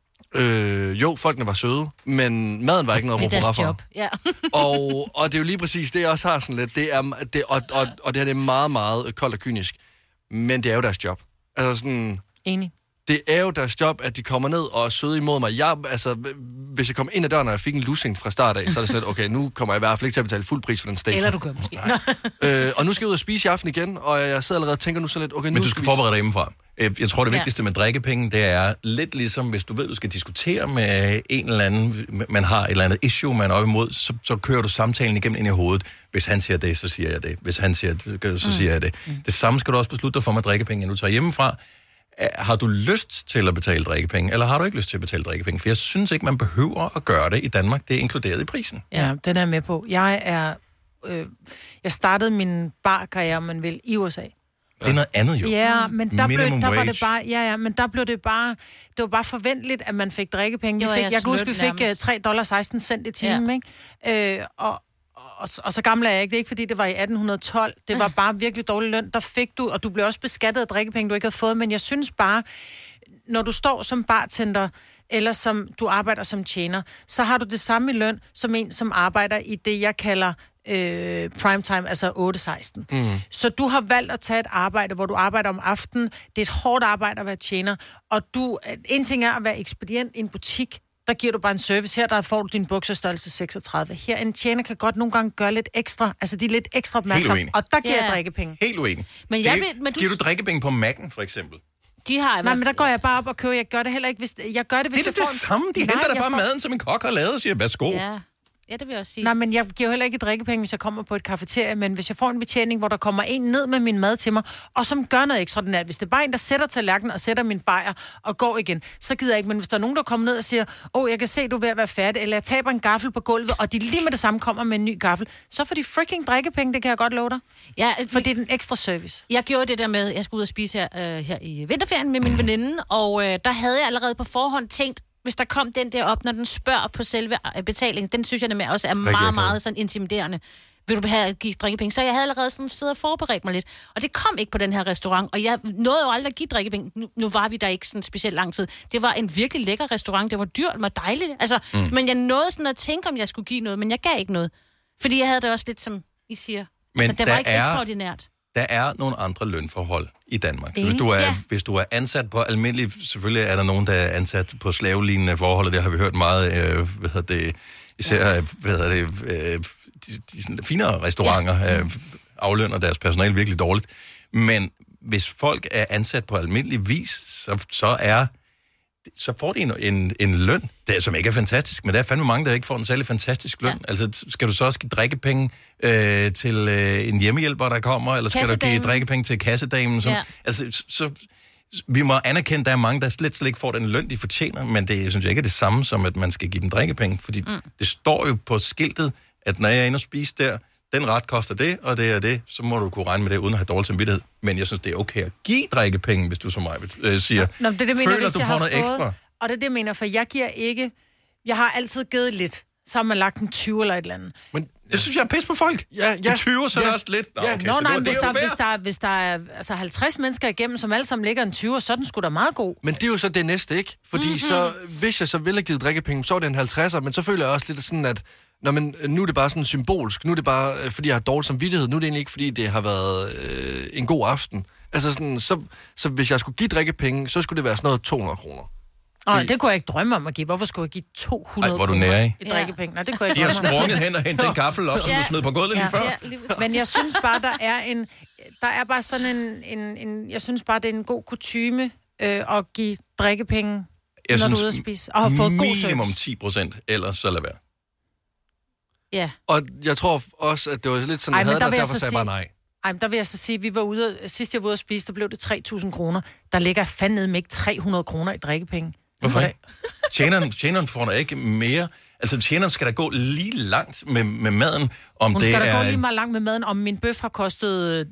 [SPEAKER 4] Øh, jo, folkene var søde, men maden var ikke noget at råbe for.
[SPEAKER 5] job, ja.
[SPEAKER 4] og, og det er jo lige præcis det, jeg også har sådan lidt. Det er, det, og, og, og det her det er meget, meget koldt og kynisk. Men det er jo deres job. Altså sådan...
[SPEAKER 3] Enig.
[SPEAKER 4] Det er jo deres job, at de kommer ned og er søde imod mig. Jeg, altså, hvis jeg kom ind ad døren, og jeg fik en lussing fra start af, så er det sådan lidt, okay, nu kommer jeg i hvert fald ikke til at betale fuld pris for den steak.
[SPEAKER 3] Eller du gør måske.
[SPEAKER 4] øh, og nu skal jeg ud og spise i aften igen, og jeg sidder allerede og tænker nu så lidt, okay, nu
[SPEAKER 2] Men du skal forberede dig hjemmefra. Jeg tror, det
[SPEAKER 3] Ja.
[SPEAKER 2] vigtigste med drikkepenge, det er lidt ligesom, hvis du ved, du skal diskutere med en eller anden, man har et eller andet issue, man er op imod, så, så kører du samtalen igennem ind i hovedet. Hvis han siger det, så siger jeg det. Hvis han siger det, så siger jeg det. Mm. Det samme skal du også beslutte dig for med drikkepenge, når du tager hjemmefra. Har du lyst til at betale drikkepenge, eller har du ikke lyst til at betale drikkepenge? For jeg synes ikke, man behøver at gøre det i Danmark. Det er inkluderet i prisen.
[SPEAKER 3] Ja, den er jeg med på. Jeg er... Øh, jeg startede min barkarriere, om man vil, i U S A.
[SPEAKER 2] Det er noget andet jo.
[SPEAKER 3] Ja, men der, blev,
[SPEAKER 2] Minimum
[SPEAKER 3] der var
[SPEAKER 2] wage.
[SPEAKER 3] det bare, ja, ja, men der blev det bare, det var bare forventeligt, at man fik drikkepenge. Vi
[SPEAKER 5] Det var
[SPEAKER 3] fik,
[SPEAKER 5] jeres
[SPEAKER 3] jeg kan huske, vi
[SPEAKER 5] løn
[SPEAKER 3] fik uh,
[SPEAKER 5] nærmest.
[SPEAKER 3] tre komma seksten dollar cent i timen, ja. ikke? Øh, og, og, og så gammel er jeg ikke. Det er ikke, fordi det var i atten tolv. Det var bare virkelig dårlig løn. Der fik du, og du blev også beskattet af drikkepenge, du ikke havde fået. Men jeg synes bare, når du står som bartender, eller som du arbejder som tjener, så har du det samme i løn, som en, som arbejder i det, jeg kalder øh, primetime, altså otte seksten. Mm. Så du har valgt at tage et arbejde, hvor du arbejder om aftenen. Det er et hårdt arbejde at være tjener. Og du, en ting er at være ekspedient i en butik, der giver du bare en service. Her der får du din bukserstørrelse seksogtredive. Her en tjener kan godt nogle gange gøre lidt ekstra. Altså, de er lidt ekstra opmærksomme. Og der giver
[SPEAKER 5] Ja.
[SPEAKER 3] jeg drikkepenge.
[SPEAKER 2] Helt uenig.
[SPEAKER 5] Men jeg
[SPEAKER 2] Det-
[SPEAKER 5] vil- men du-
[SPEAKER 2] Giver du drikkepenge på Mac'en, for eksempel?
[SPEAKER 5] De har i
[SPEAKER 3] Nej,
[SPEAKER 5] hvert
[SPEAKER 3] men der går jeg bare op og køber. Jeg gør det heller ikke, hvis jeg gør det, hvis
[SPEAKER 2] Det er
[SPEAKER 3] jeg
[SPEAKER 2] da
[SPEAKER 3] får
[SPEAKER 2] det
[SPEAKER 3] en-
[SPEAKER 2] samme. De
[SPEAKER 3] Nej,
[SPEAKER 2] henter da
[SPEAKER 3] jeg
[SPEAKER 2] bare
[SPEAKER 3] får-
[SPEAKER 2] maden, som en kok har lavet, og siger, værsgo.
[SPEAKER 5] Ja. Ja, det vil jeg også sige.
[SPEAKER 3] Nej, men jeg giver jo heller ikke drikkepenge, hvis jeg kommer på et kafeterie, men hvis jeg får en betjening, hvor der kommer en ned med min mad til mig, og som gør noget ekstraordinært. Hvis det er bare en, der sætter tallerkenen og sætter min bajer og går igen, så gider jeg ikke. Men hvis der er nogen, der kommer ned og siger, åh, oh, jeg kan se, du er ved at være færdig, eller jeg taber en gaffel på gulvet, og de lige med det samme kommer med en ny gaffel, så får de freaking drikkepenge, det kan jeg godt love dig.
[SPEAKER 5] Ja,
[SPEAKER 3] For det er den ekstra service.
[SPEAKER 5] Jeg gjorde det der med, at jeg skulle ud og spise her, øh, her i vinterferien med min veninde, og øh, der havde jeg allerede på forhånd tænkt, hvis der kom den der op, når den spørger på selve øh, betalingen, den synes jeg nemlig også er meget,
[SPEAKER 2] akavet.
[SPEAKER 5] meget sådan intimiderende. Vil du have give drikkepenge? Så jeg havde allerede sådan siddet og forberedt mig lidt. Og det kom ikke på den her restaurant, og jeg nåede jo aldrig at give drikkepenge. Nu, nu var vi der ikke sådan specielt lang tid. Det var en virkelig lækker restaurant. Det var dyrt, det var dejligt. Altså, mm. Men jeg nåede sådan at tænke, om jeg skulle give noget, men jeg gav ikke noget. Fordi jeg havde det også lidt, som I siger.
[SPEAKER 2] Men
[SPEAKER 5] altså, det
[SPEAKER 2] der
[SPEAKER 5] var ikke
[SPEAKER 2] er-
[SPEAKER 5] ekstraordinært.
[SPEAKER 2] Der er nogle andre lønforhold i Danmark. Så hvis du, er,
[SPEAKER 5] Ja.
[SPEAKER 2] hvis du er ansat på almindelig... Selvfølgelig er der nogen, der er ansat på slavelignende forhold, og det har vi hørt meget, øh, hvad hedder det, især, hvad hedder det, øh, de, de sådan finere restauranter ja. øh, aflønner deres personale virkelig dårligt. Men hvis folk er ansat på almindelig vis, så, så er... så får de en, en, en løn, der, som ikke er fantastisk, men der er fandme mange, der ikke får en særlig fantastisk løn. Ja. Altså, skal du så også give drikkepenge øh, til øh, en hjemmehjælper, der kommer, eller skal du give drikkepenge til kassedamen? Som,
[SPEAKER 5] Ja.
[SPEAKER 2] Altså, så, vi må anerkende, at der er mange, der slet, slet ikke får den løn, de fortjener, men det synes jeg ikke er det samme som, at man skal give dem drikkepenge, fordi mm. det står jo på skiltet, at når jeg er inde og spise der, den ret koster det, og det er det, så må du kunne regne med det, uden at have dårlig samvittighed. Men jeg synes, det er okay at give drikkepenge, hvis du som mig øh, siger,
[SPEAKER 3] Nå, det er det, mener,
[SPEAKER 2] føler,
[SPEAKER 3] hvis
[SPEAKER 2] du
[SPEAKER 3] jeg
[SPEAKER 2] får
[SPEAKER 3] har
[SPEAKER 2] noget
[SPEAKER 3] fået,
[SPEAKER 2] ekstra.
[SPEAKER 3] Og det er det, jeg mener, for jeg giver ikke... Jeg har altid givet lidt. Så har man lagt en tyve eller et eller andet.
[SPEAKER 2] Men det synes jeg er pis på folk.
[SPEAKER 4] Ja, ja.
[SPEAKER 2] En tyver, så er
[SPEAKER 4] ja.
[SPEAKER 2] det også lidt. Nå,
[SPEAKER 4] Ja.
[SPEAKER 2] okay,
[SPEAKER 3] Nå,
[SPEAKER 2] så
[SPEAKER 3] nej,
[SPEAKER 2] det,
[SPEAKER 3] hvis
[SPEAKER 2] det er
[SPEAKER 3] der,
[SPEAKER 2] jo
[SPEAKER 3] hvis,
[SPEAKER 2] værd.
[SPEAKER 3] der, hvis der er altså halvtreds mennesker igennem, som alle sammen ligger en tyver, så er den sgu da meget god.
[SPEAKER 4] Men det er jo så det næste, ikke? Fordi mm-hmm. så, hvis jeg så ville have givet drikkepenge, så er det en halvtredser, men så føler jeg også lidt sådan, at Nå, men nu er det bare sådan symbolsk. Nu er det bare, øh, fordi jeg har dårlig samvittighed. Nu er det egentlig ikke, fordi det har været øh, en god aften. Altså sådan, så, så hvis jeg skulle give drikkepenge, så skulle det være sådan noget to hundrede kroner.
[SPEAKER 3] Og det kunne jeg ikke drømme om at give. Hvorfor skulle jeg give to hundrede
[SPEAKER 2] Ej, hvor er du nær, ikke?
[SPEAKER 3] i drikkepenge? Nej, det kunne jeg
[SPEAKER 2] De
[SPEAKER 3] ikke
[SPEAKER 2] har
[SPEAKER 3] drømme om.
[SPEAKER 2] sprunget hen og hentet den gaffel op, som
[SPEAKER 3] Ja.
[SPEAKER 2] du smed på gulvet lige
[SPEAKER 3] Ja.
[SPEAKER 2] før.
[SPEAKER 3] Ja, men jeg synes bare, der er en... Der er bare sådan en... en, en jeg synes bare, det er en god kutyme øh, at give drikkepenge,
[SPEAKER 2] Jeg
[SPEAKER 3] når
[SPEAKER 2] synes,
[SPEAKER 3] du er ude at spise. Og har fået god
[SPEAKER 2] minimum
[SPEAKER 3] service.
[SPEAKER 2] ti procent, ellers så lad være.
[SPEAKER 5] Ja.
[SPEAKER 4] Og jeg tror også, at det var lidt sådan,
[SPEAKER 3] Ej,
[SPEAKER 4] jeg
[SPEAKER 3] men
[SPEAKER 4] havde
[SPEAKER 3] der
[SPEAKER 4] det,
[SPEAKER 3] vil
[SPEAKER 4] og
[SPEAKER 3] jeg
[SPEAKER 4] derfor
[SPEAKER 3] så
[SPEAKER 4] sagde jeg bare
[SPEAKER 3] sige-
[SPEAKER 4] nej.
[SPEAKER 3] Ej, men der vil jeg så sige, at vi var ude, sidst jeg var ude at spise, der blev det tre tusind kroner. Der ligger fandme med ikke tre hundrede kroner i drikkepenge.
[SPEAKER 2] Hvorfor ikke? Tjeneren, tjeneren får da ikke mere. Altså, tjeneren skal da gå lige langt med, med maden, om
[SPEAKER 3] Hun
[SPEAKER 2] det er...
[SPEAKER 3] skal da gå lige meget langt med maden, om min bøf har kostet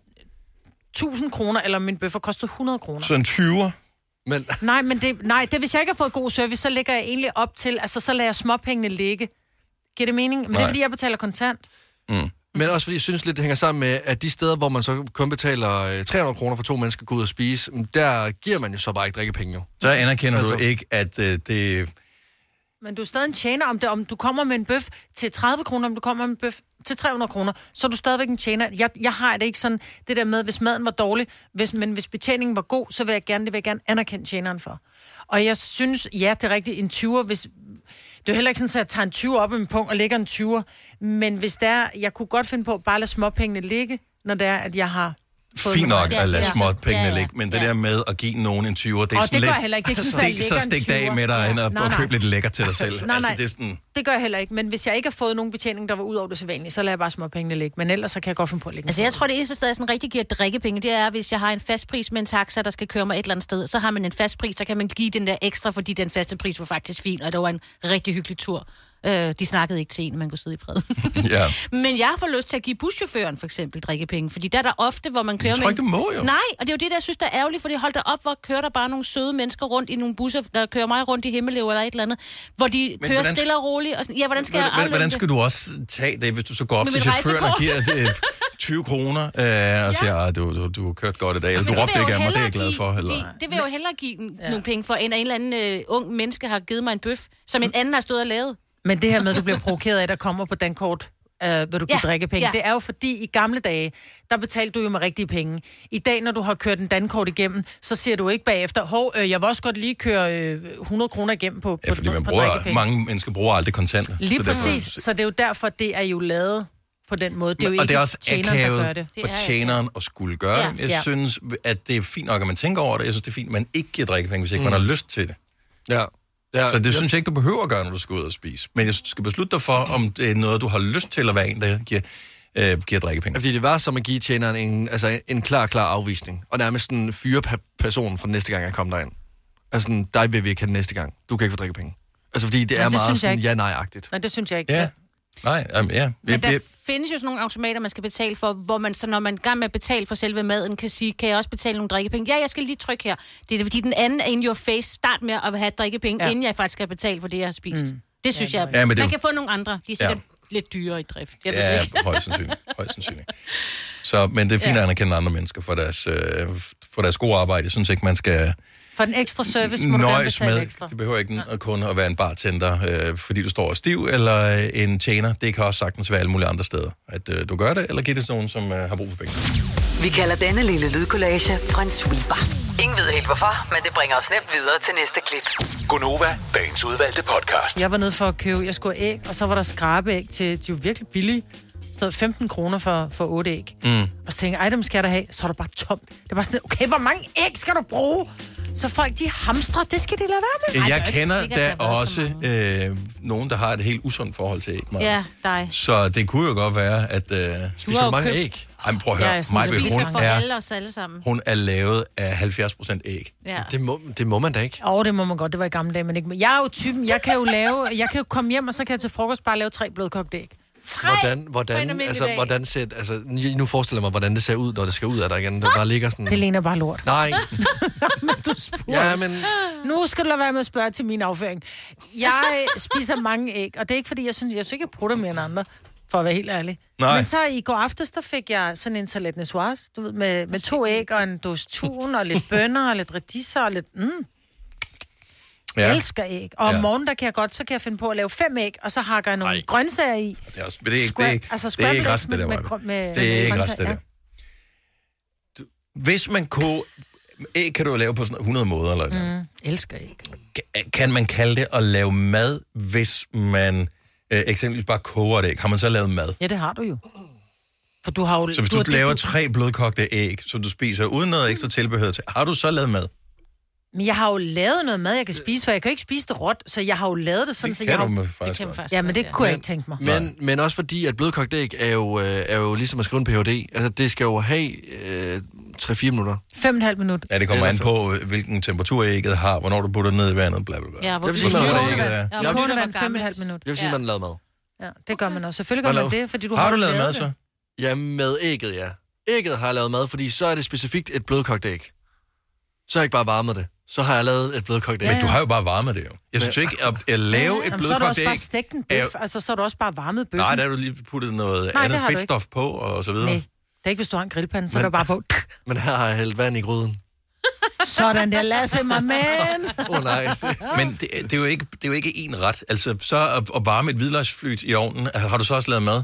[SPEAKER 3] tusind kroner, eller om min bøf har kostet hundrede kroner.
[SPEAKER 2] Så en tyver?
[SPEAKER 4] Men...
[SPEAKER 3] Nej, men det, nej, det, hvis jeg ikke har fået god service, så lægger jeg egentlig op til, altså så lader jeg småpengene ligge. Giver det mening? Men nej. Det er, fordi jeg betaler kontant.
[SPEAKER 2] Mm.
[SPEAKER 4] Men også fordi jeg synes lidt, det hænger sammen med, at de steder, hvor man så kun betaler tre hundrede kroner for to mennesker at gå ud og spise, der giver man jo så bare ikke drikkepenge jo.
[SPEAKER 2] Så anerkender altså... du ikke, at uh, det...
[SPEAKER 3] Men du er stadig en tjener, om, det, om du kommer med en bøf til tredive kroner, om du kommer med en bøf til tre hundrede kroner, så er du stadigvæk en tjener. Jeg, jeg har det ikke sådan, det der med, hvis maden var dårlig, hvis, men hvis betjeningen var god, så vil jeg gerne, det vil jeg gerne anerkende tjeneren for. Og jeg synes, ja, det er rigtigt, en tyver, hvis... Det er heller ikke sådan, at jeg tager en tyver op i en punkt og lægger en tyver, men hvis der er, jeg kunne godt finde på at bare lade småpengene ligge, når det er, at jeg har...
[SPEAKER 2] Fint nok at lade småpengene ja, ja. ligge, men det ja. der med at give nogen en tyver, det er
[SPEAKER 3] og
[SPEAKER 2] sådan
[SPEAKER 3] det
[SPEAKER 2] lidt...
[SPEAKER 3] Jeg heller ikke. Det er ikke sådan,
[SPEAKER 2] stik, så stik af med dig ja. og, og køb lidt lækker til dig selv.
[SPEAKER 3] nej, nej.
[SPEAKER 2] Altså, det, er sådan...
[SPEAKER 3] det gør jeg heller ikke, men hvis jeg ikke har fået nogen betjening, der var ud over det sædvanlige, så lader jeg bare småpengene ligge, men ellers så kan jeg godt finde på at lægge.
[SPEAKER 5] Altså jeg tror, det eneste sted, jeg sådan rigtig giver drikkepenge, det er, hvis jeg har en fast pris med en taxa, der skal køre mig et eller andet sted, så har man en fast pris, så kan man give den der ekstra, fordi den faste pris var faktisk fin, og det var en rigtig hyggelig tur. Øh, de snakkede ikke til en, man kunne sidde i fred.
[SPEAKER 2] ja.
[SPEAKER 5] Men jeg får lyst til at give buschaufføren for eksempel drikkepenge, fordi der er der ofte, hvor man kører
[SPEAKER 2] med... Jeg tror ikke, du må jo.
[SPEAKER 5] Nej, og det er jo det, der jeg synes, der er ærgerligt, fordi hold da op, hvor kører der bare nogle søde mennesker rundt i nogle busser, der kører mig rundt i Himmelev eller et eller andet, hvor de men kører hvordan... stille og roligt. Og sådan, ja, hvordan skal
[SPEAKER 2] men,
[SPEAKER 5] jeg
[SPEAKER 2] Hvordan skal du også tage det, hvis du så går op til chaufføren og giver det tyve kroner, øh, og siger, ja. du, du, du har kørt godt i dag, eller du råbte ikke af mig, det er jeg glad for. Eller...
[SPEAKER 5] Det, det vil jeg jo hellere give ja. nogle penge for, end en eller anden uh, ung menneske har givet mig en bøf, som en anden har stået og lavet.
[SPEAKER 3] Men det her med, at du bliver provokeret af, der kommer på dankort, øh, vil du give ja, drikkepenge, ja. Det er jo fordi, i gamle dage, der betalte du jo med rigtige penge. I dag, når du har kørt en dankort igennem, så siger du ikke bagefter, hov, øh, jeg vil også godt lige køre øh, hundrede kroner igennem på,
[SPEAKER 2] ja, fordi
[SPEAKER 3] på,
[SPEAKER 2] man
[SPEAKER 3] på
[SPEAKER 2] bruger, mange mennesker bruger aldrig kontanter.
[SPEAKER 3] Lige så præcis, derfor... så det er jo derfor, det er jo lavet på den måde. Det er jo
[SPEAKER 2] og
[SPEAKER 3] ikke
[SPEAKER 2] det er også
[SPEAKER 3] tjeneren, der gør det.
[SPEAKER 2] for tjeneren at skulle gøre ja. det. Jeg ja. synes, at det er fint nok, at man tænker over det. Jeg synes, det er fint, at man ikke giver drikkepenge, hvis ikke mm. man har lyst til det.
[SPEAKER 4] Ja. Ja,
[SPEAKER 2] så det
[SPEAKER 4] ja.
[SPEAKER 2] synes jeg ikke, du behøver at gøre, når du skal ud og spise. Men jeg skal beslutte dig for, om det er noget, du har lyst til at være en, der giver, øh, giver drikkepenge.
[SPEAKER 4] Fordi det var som at give tjeneren en, altså en klar, klar afvisning. Og nærmest en fyre personen fra næste gang, jeg kom derind. Altså, dig vil vi ikke have næste gang. Du kan ikke få drikkepenge. Altså, fordi det er nej, det meget sådan ja-nej-agtigt.
[SPEAKER 3] Nej, det synes jeg ikke.
[SPEAKER 2] Ja. Nej, um, ja.
[SPEAKER 5] Men der findes jo sådan nogle automater, man skal betale for, hvor man så, når man er gang med at betale for selve maden, kan sige, kan jeg også betale nogle drikkepenge? Ja, jeg skal lige trykke her. Det er fordi, den anden er in your face. Start med at have drikkepenge, ja. inden jeg faktisk skal betale for det, jeg har spist. Mm. Det synes ja, jeg. Ja, man det... kan få nogle andre. De er sikkert ja. lidt dyrere i drift. Jeg
[SPEAKER 2] ja,
[SPEAKER 5] ved ikke.
[SPEAKER 2] højst sandsynligt. Højst sandsynligt. Så, men det er fint ja. at anerkende andre mennesker for deres, øh, for deres gode arbejde. Jeg synes ikke, man skal...
[SPEAKER 3] For den ekstra service må du gerne betale
[SPEAKER 2] med.
[SPEAKER 3] ekstra.
[SPEAKER 2] Det behøver ikke ja. kun at være en bartender, øh, fordi du står stiv, eller øh, en tjener. Det kan også sagtens være alle mulige andre steder. At øh, du gør det, eller giver det til nogen, som øh, har brug for penge.
[SPEAKER 7] Vi kalder denne lille lydkollage en sweeper. Ingen ved helt hvorfor, men det bringer os nemt videre til næste klip.
[SPEAKER 11] Gonova, dagens udvalgte podcast.
[SPEAKER 3] Jeg var nede for at købe, jeg skulle æg, og så var der skrabeæg til, de var virkelig billige. Sådan femten kroner for, for otte æg. Mm. Og så tænkte jeg, ej, dem skal jeg da have. Så er der bare tomt. Det var sådan, okay, hvor mange æg skal du bruge? Så folk, de hamstrer, det skal de lade være med.
[SPEAKER 2] Jeg Ej, kender sikkert, der også øh, nogen, der har et helt usundt forhold til æg. Maja.
[SPEAKER 5] Ja, dig.
[SPEAKER 2] Så det kunne jo godt være, at... Øh,
[SPEAKER 4] spiser du mange købt... æg?
[SPEAKER 2] Ej, men prøv at høre.
[SPEAKER 5] Ja,
[SPEAKER 2] Maja, hun,
[SPEAKER 5] er, os alle sammen.
[SPEAKER 2] hun er lavet af halvfjerds procent æg.
[SPEAKER 5] Ja.
[SPEAKER 4] Det, må, det må man da ikke.
[SPEAKER 3] Åh, oh, det må man godt. Det var i gamle dage, men ikke. Jeg er jo typen, jeg kan jo lave... Jeg kan jo komme hjem, og så kan jeg til frokost bare lave tre blødkogte æg.
[SPEAKER 4] Hvordan, hvordan, altså, hvordan ser, altså, nu forestiller jeg mig, hvordan det ser ud, når det skal ud af dig igen. Der bare ligger sådan...
[SPEAKER 3] Det ligner bare lort.
[SPEAKER 4] Nej.
[SPEAKER 3] Men du spurgte.
[SPEAKER 4] Ja, men...
[SPEAKER 3] Nu skal du lade være med at spørge til min afføring. Jeg spiser mange æg, og det er ikke, fordi jeg synes, jeg synes ikke, jeg prutter mere end andre, for at være helt ærlig.
[SPEAKER 2] Nej.
[SPEAKER 3] Men så i går aftes, der fik jeg sådan en salat niçoise, du ved, med, med to æg og en dåse tun, og lidt bønner, og lidt radiser, og lidt... Mm. Jeg ja. elsker æg. Og om ja. morgenen, der kan jeg godt, så kan jeg finde på at lave fem æg, og så hakker jeg nogle Ej. grøntsager i.
[SPEAKER 2] Det er, også, det er ikke, det er ikke, altså, det er ikke rest, det der. Med, med, med, det er ikke rest, det der. Du, hvis man kunne... Æg kan du lave på sådan hundrede måder, eller hvad?
[SPEAKER 3] Mm, elsker æg.
[SPEAKER 2] Kan, kan man kalde det at lave mad, hvis man øh, eksempelvis bare koger et æg? Har man så lavet mad?
[SPEAKER 3] Ja, det har du jo. For du har jo...
[SPEAKER 2] Så hvis du, du laver det, tre blødkogte æg, som du spiser uden noget ekstra tilbehør til, har du så lavet mad?
[SPEAKER 3] Men jeg har jo lavet noget mad, jeg kan spise, for jeg kan jo ikke spise det råt, så jeg har jo lavet det sådan,
[SPEAKER 2] det
[SPEAKER 3] så
[SPEAKER 2] kan
[SPEAKER 3] jeg har...
[SPEAKER 2] du med
[SPEAKER 3] det
[SPEAKER 2] faktisk
[SPEAKER 3] kan
[SPEAKER 2] godt.
[SPEAKER 3] faktisk ja, men det kunne jeg ikke tænke mig.
[SPEAKER 4] Men, men også fordi, at blødkogt æg er jo, øh, er jo ligesom at skrive en P H D. Altså, det skal jo have øh, tre til fire minutter.
[SPEAKER 3] Fem og et halvt minut.
[SPEAKER 2] Ja, det kommer an på, hvilken temperatur ægget har, hvornår du putter det ned i vandet, bla bla bla.
[SPEAKER 3] Ja, hvor
[SPEAKER 4] Jeg vil sige,
[SPEAKER 3] kogende
[SPEAKER 4] man-
[SPEAKER 2] ægget er.
[SPEAKER 3] Ja, kogende vand, fem og et halvt minut.
[SPEAKER 4] Jeg vil sige,
[SPEAKER 3] ja.
[SPEAKER 4] man har lavet mad.
[SPEAKER 3] Ja, det gør man også. Selvfølgelig gør
[SPEAKER 4] Hvad
[SPEAKER 3] man
[SPEAKER 4] laver-
[SPEAKER 3] det, fordi du
[SPEAKER 2] Har
[SPEAKER 3] har
[SPEAKER 2] du
[SPEAKER 3] jo
[SPEAKER 2] lavet mad
[SPEAKER 3] det.
[SPEAKER 2] så?
[SPEAKER 4] Ja, med ægget, ja. Ægget har jeg lavet mad, fordi så er det specifikt et blødkogt æg. Så har jeg ikke bare varmet det. Så har jeg lavet et blødkogt æg.
[SPEAKER 2] Men du har jo bare varmet det jo. Jeg synes ikke, at, at lave et
[SPEAKER 3] Jamen, så er du
[SPEAKER 2] blødkogt
[SPEAKER 3] også bare
[SPEAKER 2] æg...
[SPEAKER 3] stegt en
[SPEAKER 2] er-
[SPEAKER 3] bøf, altså så er du også bare varmet bøffen.
[SPEAKER 2] Nej, der har du lige puttet noget
[SPEAKER 3] Nej, det
[SPEAKER 2] andet
[SPEAKER 3] har du
[SPEAKER 2] fedtstof på, og så videre.
[SPEAKER 3] Nej, det er ikke, hvis du har en grillpande, så er
[SPEAKER 4] Men-
[SPEAKER 3] det bare på.
[SPEAKER 4] Men her har jeg hældt vand i gryden.
[SPEAKER 3] Sådan der, Lasse, my man.
[SPEAKER 4] Åh oh, nej.
[SPEAKER 2] Men det, det, er jo ikke, det er jo ikke én ret. Altså, så at, at varme et hvidløgsflyt i ovnen, har du så også lavet mad?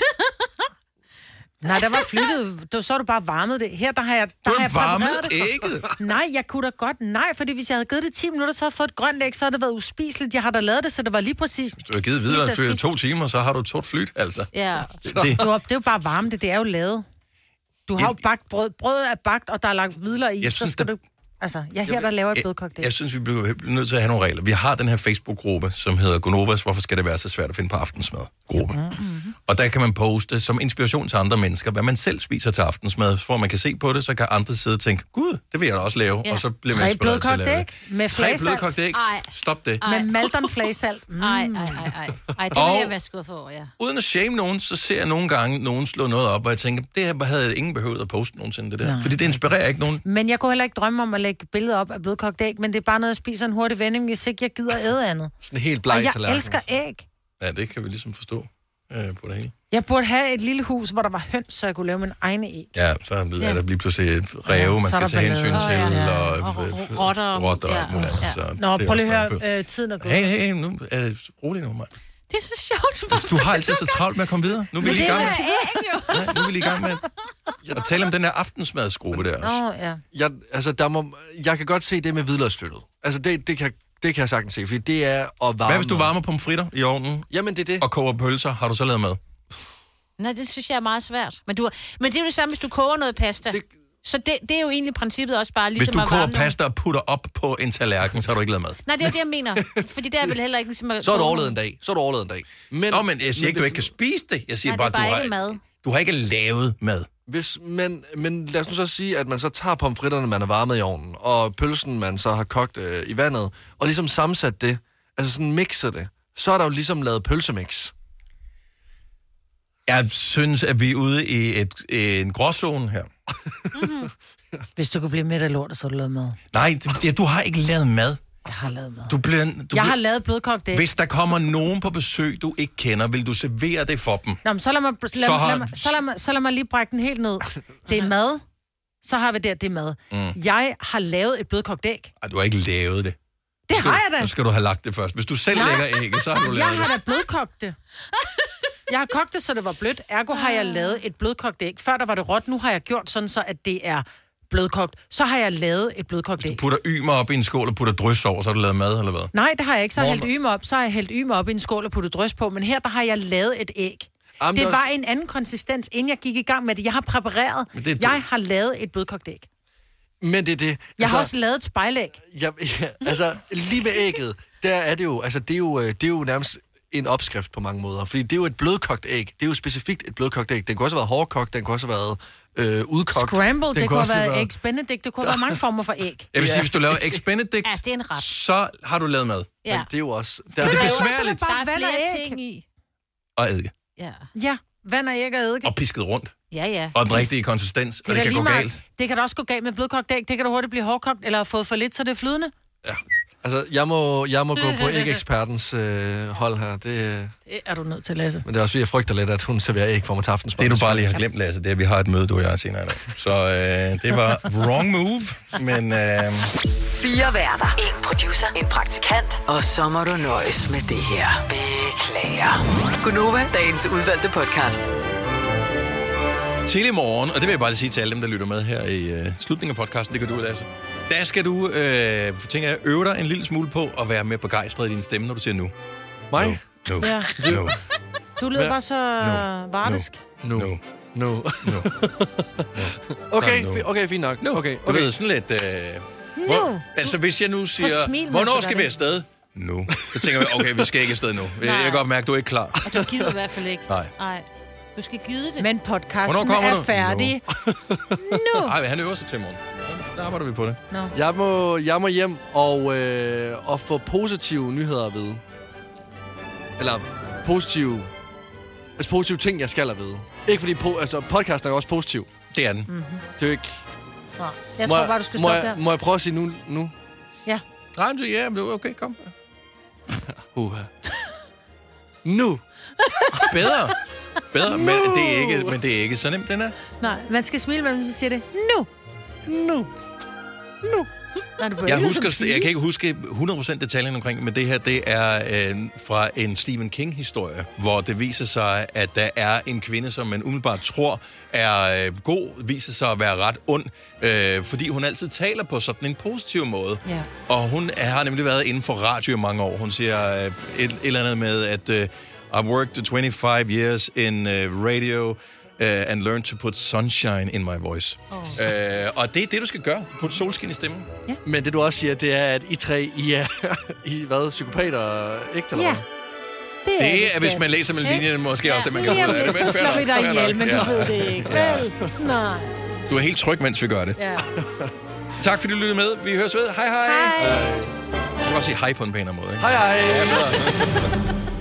[SPEAKER 3] Nej, der var flyttet. Du, så har du bare varmet det. Her, der har jeg... Der
[SPEAKER 2] Du
[SPEAKER 3] har
[SPEAKER 2] har
[SPEAKER 3] jeg
[SPEAKER 2] varmet
[SPEAKER 3] præpareret det.
[SPEAKER 2] ægget?
[SPEAKER 3] Nej, jeg kunne da godt. Nej, fordi hvis jeg havde givet det ti minutter, så havde jeg fået et grønt æg, så havde det været uspiseligt. Jeg har da lavet det, så det var lige præcis...
[SPEAKER 2] Hvis du har givet hvidløgsflyt i to timer, så har du et tort flyt, altså.
[SPEAKER 3] Ja.
[SPEAKER 2] Det-
[SPEAKER 3] Det, det, er jo bare varme, det, det er jo lavet. Du har jo bagt brød. Brødet er bagt, og der er lagt hvidløg i,
[SPEAKER 2] Jeg
[SPEAKER 3] så
[SPEAKER 2] synes,
[SPEAKER 3] skal
[SPEAKER 2] det-
[SPEAKER 3] du... Altså, jeg her, der laver et blødkogt æg.
[SPEAKER 2] Jeg synes, vi bliver nødt til at have nogle regler. Vi har den her Facebook-gruppe, som hedder Gonovas. Hvorfor skal det være så svært at finde på aftensmad? Gruppe. Mm-hmm. Og der kan man poste som inspiration til andre mennesker, hvad man selv spiser til aftensmad. For man kan se på det, så kan andre sidde og tænke, gud, det vil jeg da også lave.
[SPEAKER 3] Ja.
[SPEAKER 2] Og så bliver man
[SPEAKER 3] Tre
[SPEAKER 2] inspireret til at
[SPEAKER 3] blødkogt
[SPEAKER 2] lave
[SPEAKER 3] æg
[SPEAKER 2] det.
[SPEAKER 3] med
[SPEAKER 2] Tre
[SPEAKER 3] flæsalt.
[SPEAKER 2] blødkogt æg.
[SPEAKER 5] Ej.
[SPEAKER 2] Stop det.
[SPEAKER 3] Med Maldon flæsalt. Mm.
[SPEAKER 5] Ej, ej, ej, ej. Ej, det
[SPEAKER 2] Og-
[SPEAKER 5] vil jeg være skudt for, ja.
[SPEAKER 2] Uden at shame nogen, så ser jeg nogle gange nogen slå noget op, og jeg tænker, det her havde ingen behøvet at poste nogensinde, det der.
[SPEAKER 3] Nej.
[SPEAKER 2] Fordi det inspirerer ikke nogen.
[SPEAKER 3] Men jeg kunne heller ikke drømme om at lægge billeder op af blødkogt æg, men det er bare noget, jeg spiser en hurtig vending, hvis ikke jeg gider æde andet.
[SPEAKER 4] Sådan en helt
[SPEAKER 3] Og
[SPEAKER 4] bleg
[SPEAKER 3] jeg
[SPEAKER 4] tallerken.
[SPEAKER 3] elsker æg.
[SPEAKER 2] Ja, det kan vi ligesom forstå øh, på det hele.
[SPEAKER 3] Jeg burde have et lille hus, hvor der var høns, så jeg kunne lave min egne æg.
[SPEAKER 2] Ja, så er der- er der lige pludselig et ræve, man
[SPEAKER 3] så er
[SPEAKER 2] skal
[SPEAKER 3] der
[SPEAKER 2] tage hensyn
[SPEAKER 3] ballade.
[SPEAKER 2] til,
[SPEAKER 3] Ja, ja.
[SPEAKER 2] og,
[SPEAKER 3] Og
[SPEAKER 2] og,
[SPEAKER 3] ro-
[SPEAKER 2] rotter og
[SPEAKER 3] rotter.
[SPEAKER 2] alt muligt andet.
[SPEAKER 3] Ja.
[SPEAKER 2] Så
[SPEAKER 3] Nå,
[SPEAKER 2] det er
[SPEAKER 3] prøv lige
[SPEAKER 2] også
[SPEAKER 3] at
[SPEAKER 2] noget
[SPEAKER 3] høre,
[SPEAKER 2] på.
[SPEAKER 3] øh, tiden er gået.
[SPEAKER 2] Hey, hey, nu er det roligt nu, mand.
[SPEAKER 5] Det er så sjovt.
[SPEAKER 2] Du har altid så travlt med at komme videre. Nu er vi lige i gang med,
[SPEAKER 5] æg, jo.
[SPEAKER 2] ja, nu er vi lige i gang med at tale om den her aftensmadsgruppe der også.
[SPEAKER 3] Nå, ja.
[SPEAKER 4] Jeg, altså, der må, jeg kan godt se det med hvidløgsflyttet. Altså, det, det, kan, det kan jeg sagtens se, fordi det er at varme...
[SPEAKER 2] Hvad hvis du varmer pomfritter i ovnen?
[SPEAKER 4] Jamen, det er det.
[SPEAKER 2] Og koger pølser, har du så lavet mad?
[SPEAKER 5] Nej, det synes jeg er meget svært. Men, du, men det er jo det samme, hvis du koger noget pasta. Det... Så det, det er jo egentlig princippet også bare
[SPEAKER 2] Hvis
[SPEAKER 5] ligesom
[SPEAKER 2] du
[SPEAKER 5] at
[SPEAKER 2] koger
[SPEAKER 5] varme
[SPEAKER 2] pasta og putter op på en tallerken, så har du ikke lavet mad.
[SPEAKER 5] Nej, det er jo det, jeg mener. Fordi det er vel heller ikke ligesom at
[SPEAKER 4] Så er du
[SPEAKER 5] koge-
[SPEAKER 4] overlevet en dag. Så er du overlevet en dag. Men,
[SPEAKER 2] Nå, men jeg siger ikke, du
[SPEAKER 4] hvis-
[SPEAKER 2] ikke kan spise det. Jeg siger
[SPEAKER 5] Nej,
[SPEAKER 2] bare,
[SPEAKER 5] det er bare
[SPEAKER 2] du,
[SPEAKER 5] ikke
[SPEAKER 2] har,
[SPEAKER 5] mad.
[SPEAKER 2] du har ikke lavet mad.
[SPEAKER 4] Hvis, men, men lad os nu så sige, at man så tager pomfritterne, man har varmet i ovnen, og pølsen, man så har kogt øh, i vandet, og ligesom sammensat det, altså sådan mixer det, så er der jo ligesom lavet pølsemix.
[SPEAKER 2] Jeg synes, at vi er ude i et, en gråzone her.
[SPEAKER 3] Mm-hmm. Hvis du kunne blive midt af lortet, så har du lavet mad.
[SPEAKER 2] Nej, det, ja, du har ikke lavet mad.
[SPEAKER 3] Jeg har lavet mad.
[SPEAKER 2] Du bliver, du
[SPEAKER 3] Jeg
[SPEAKER 2] bliver,
[SPEAKER 3] har lavet blødkogt æg.
[SPEAKER 2] Hvis der kommer nogen på besøg, du ikke kender, vil du servere det for dem?
[SPEAKER 3] Nå, men så lad mig, lad,
[SPEAKER 2] Så
[SPEAKER 3] så,
[SPEAKER 2] har-
[SPEAKER 3] lad, mig, så, lad mig, så lad mig lige brække den helt ned. Det er mad. Så har vi der, det er mad.
[SPEAKER 2] Mm.
[SPEAKER 3] Jeg har lavet et blødkogt æg.
[SPEAKER 2] Ej, du har ikke lavet det.
[SPEAKER 3] Det
[SPEAKER 2] skal,
[SPEAKER 3] har jeg da.
[SPEAKER 2] Nu skal du have lagt det først. Hvis du selv
[SPEAKER 3] Nej.
[SPEAKER 2] lægger ægget, så har du lavet
[SPEAKER 3] Jeg har
[SPEAKER 2] det.
[SPEAKER 3] da blødkogt det. Jeg har kogt det, så det var blødt. Ergo har jeg lavet et blødkogt æg. Før der var det råt, nu har jeg gjort sådan, så at det er blødkogt. Så har jeg lavet et blødkogt æg.
[SPEAKER 2] Du putter ymer op i en skål og putter drys over, så har du lavet mad, eller hvad?
[SPEAKER 3] Nej, det har jeg ikke. Så har jeg
[SPEAKER 2] Morgen-
[SPEAKER 3] hældt ymer op. Så har jeg hældt ymer op i en skål og puttet drys på. Men her, der har jeg lavet et æg.
[SPEAKER 4] Jamen,
[SPEAKER 3] det
[SPEAKER 4] det er
[SPEAKER 3] var
[SPEAKER 4] også-
[SPEAKER 3] en anden konsistens, inden jeg gik i gang med det. Jeg har præpareret.
[SPEAKER 2] Men det er-
[SPEAKER 3] Jeg har lavet et blødkogt æg.
[SPEAKER 4] Men det er det.
[SPEAKER 3] Jeg
[SPEAKER 4] altså,
[SPEAKER 3] har også lavet et spejlæg.
[SPEAKER 4] Ja, ja, altså, lige ved ægget, der er det jo, altså, det er jo, øh, det er jo nærmest en opskrift på mange måder. Fordi det er jo et blødkogt æg. Det er jo specifikt et blødkogt æg. Den kunne også have været hårdkogt, den kunne også have været øh, udkogt.
[SPEAKER 3] Scramble,
[SPEAKER 4] Den
[SPEAKER 3] det kunne
[SPEAKER 4] også
[SPEAKER 3] have været eggs benedict, det kunne have været mange former for æg.
[SPEAKER 2] Jeg vil sige, hvis du laver eggs benedict,
[SPEAKER 5] Ja, det er en ret.
[SPEAKER 2] så har du lavet mad.
[SPEAKER 5] Ja.
[SPEAKER 4] Men det er jo også...
[SPEAKER 2] Det er besværligt.
[SPEAKER 5] Der er
[SPEAKER 3] vand og
[SPEAKER 5] flere
[SPEAKER 3] æg.
[SPEAKER 5] ting i.
[SPEAKER 2] Og eddike.
[SPEAKER 5] Ja.
[SPEAKER 3] Ja, vand og æg og eddike.
[SPEAKER 2] Og pisket rundt.
[SPEAKER 5] Ja, ja.
[SPEAKER 2] Og den rigtige konsistens. Og
[SPEAKER 3] er
[SPEAKER 2] det
[SPEAKER 3] da
[SPEAKER 2] kan
[SPEAKER 3] lige
[SPEAKER 2] gå
[SPEAKER 3] meget.
[SPEAKER 2] galt.
[SPEAKER 3] Det kan da også gå galt med blødkogt æg. Det kan da hurtigt blive hårdkogt, eller have fået for lidt, så det er flydende.
[SPEAKER 4] Altså, jeg må, jeg må gå på æg-ekspertens øh, hold her. Det,
[SPEAKER 3] Det er du nødt til, Lasse.
[SPEAKER 4] men det er også fordi, jeg frygter lidt, at hun serverer æg for mig til aftensmad.
[SPEAKER 2] Det du bare lige har glemt, Lasse, det er, at vi har et møde, du og jeg senere i dag. Så øh, det var wrong move, men... Øh,
[SPEAKER 7] Fire værter. En producer. En praktikant. Og så må du nøjes med det her. Beklager. Gunova, dagens udvalgte podcast.
[SPEAKER 2] til i morgen, og det vil jeg bare lige sige til alle dem, der lytter med her i øh, slutningen af podcasten, det kan du, Lasse. Der skal du, øh, tænker jeg, øve dig en lille smule på at være mere begejstret i din stemme, når du siger nu.
[SPEAKER 4] Mig?
[SPEAKER 2] Nu. Nu.
[SPEAKER 3] Ja.
[SPEAKER 2] Nu.
[SPEAKER 3] Du lyder bare så vardisk.
[SPEAKER 4] Nu.
[SPEAKER 2] Nu.
[SPEAKER 4] Nu.
[SPEAKER 2] Nu.
[SPEAKER 4] Okay,
[SPEAKER 2] Kom nu.
[SPEAKER 4] fi- okay, fint nok.
[SPEAKER 2] Nu.
[SPEAKER 4] Okay,
[SPEAKER 2] Du
[SPEAKER 4] okay.
[SPEAKER 2] ved, sådan lidt... Øh,
[SPEAKER 3] Nu!
[SPEAKER 2] Hvor, altså, hvis jeg nu siger,
[SPEAKER 3] smil,
[SPEAKER 2] hvornår skal vi afsted? Nu. Så tænker vi, okay, vi skal ikke afsted nu. Jeg, jeg kan godt mærke, du er ikke klar.
[SPEAKER 5] Og du gider i hvert fald ikke.
[SPEAKER 2] Nej.
[SPEAKER 5] Nej. Du skal give det.
[SPEAKER 3] Men podcasten
[SPEAKER 2] Hvornår kommer
[SPEAKER 3] er
[SPEAKER 2] du?
[SPEAKER 3] færdig. Nu!
[SPEAKER 2] Nej, men han øver sig til i morgen. Der arbejder vi på det.
[SPEAKER 3] No.
[SPEAKER 4] Jeg må, jeg må hjem og, øh, og få positive nyheder at vide. Eller positive, altså positive ting, jeg skal at vide. Ikke fordi, po- altså podcasten er jo også positiv.
[SPEAKER 2] Det er den.
[SPEAKER 3] Mm-hmm.
[SPEAKER 4] Det er jo ikke...
[SPEAKER 3] Nå, jeg
[SPEAKER 4] må
[SPEAKER 3] tror bare, du skal
[SPEAKER 4] må
[SPEAKER 3] stoppe
[SPEAKER 4] jeg,
[SPEAKER 3] der.
[SPEAKER 4] Må jeg prøve at sige nu? nu?
[SPEAKER 3] Ja.
[SPEAKER 2] Nej, men ja, men okay, kom.
[SPEAKER 4] Uha. Nu!
[SPEAKER 2] Bedre. Bedre, men det, er ikke, men det er ikke så nemt, den er.
[SPEAKER 3] Nej, man skal smile, når man siger det. Nu!
[SPEAKER 4] Nu! Nu!
[SPEAKER 3] Nej, du
[SPEAKER 2] Jeg, husker, jeg kan ikke huske hundrede procent detaljen omkring, men det her, det er øh, fra en Stephen King-historie, hvor det viser sig, at der er en kvinde, som man umiddelbart tror er øh, god, viser sig at være ret ond, øh, fordi hun altid taler på sådan en positiv måde.
[SPEAKER 3] Ja.
[SPEAKER 2] Og hun har nemlig været inden for radio i mange år. Hun siger øh, et, et eller andet med, at øh, I've worked twenty-five years in uh, radio, Uh, and learn to put sunshine in my voice. Oh. Uh, og det er det, du skal gøre. Put solskin i stemmen.
[SPEAKER 3] Ja.
[SPEAKER 4] Men det, du også siger, det er, at I tre, I er, I hvad, psykopater ægte, eller
[SPEAKER 3] Ja.
[SPEAKER 4] hvad?
[SPEAKER 3] Det er,
[SPEAKER 2] Det er, hvis man læser mellem linjerne, måske også det, man kan få ud af det.
[SPEAKER 3] så slår vi dig
[SPEAKER 2] fair
[SPEAKER 3] ihjel,
[SPEAKER 2] nok.
[SPEAKER 3] men du
[SPEAKER 2] Ja.
[SPEAKER 3] ved det ikke. Vel? Nej.
[SPEAKER 2] Du er helt tryg, mens vi gør det.
[SPEAKER 3] Ja.
[SPEAKER 2] Tak fordi du lyttede med. Vi høres ved. Hej hej.
[SPEAKER 3] Hej.
[SPEAKER 2] Du kan også sige hej på en pænere måde. Ikke?
[SPEAKER 4] Hej hej.
[SPEAKER 2] Ja, bedre.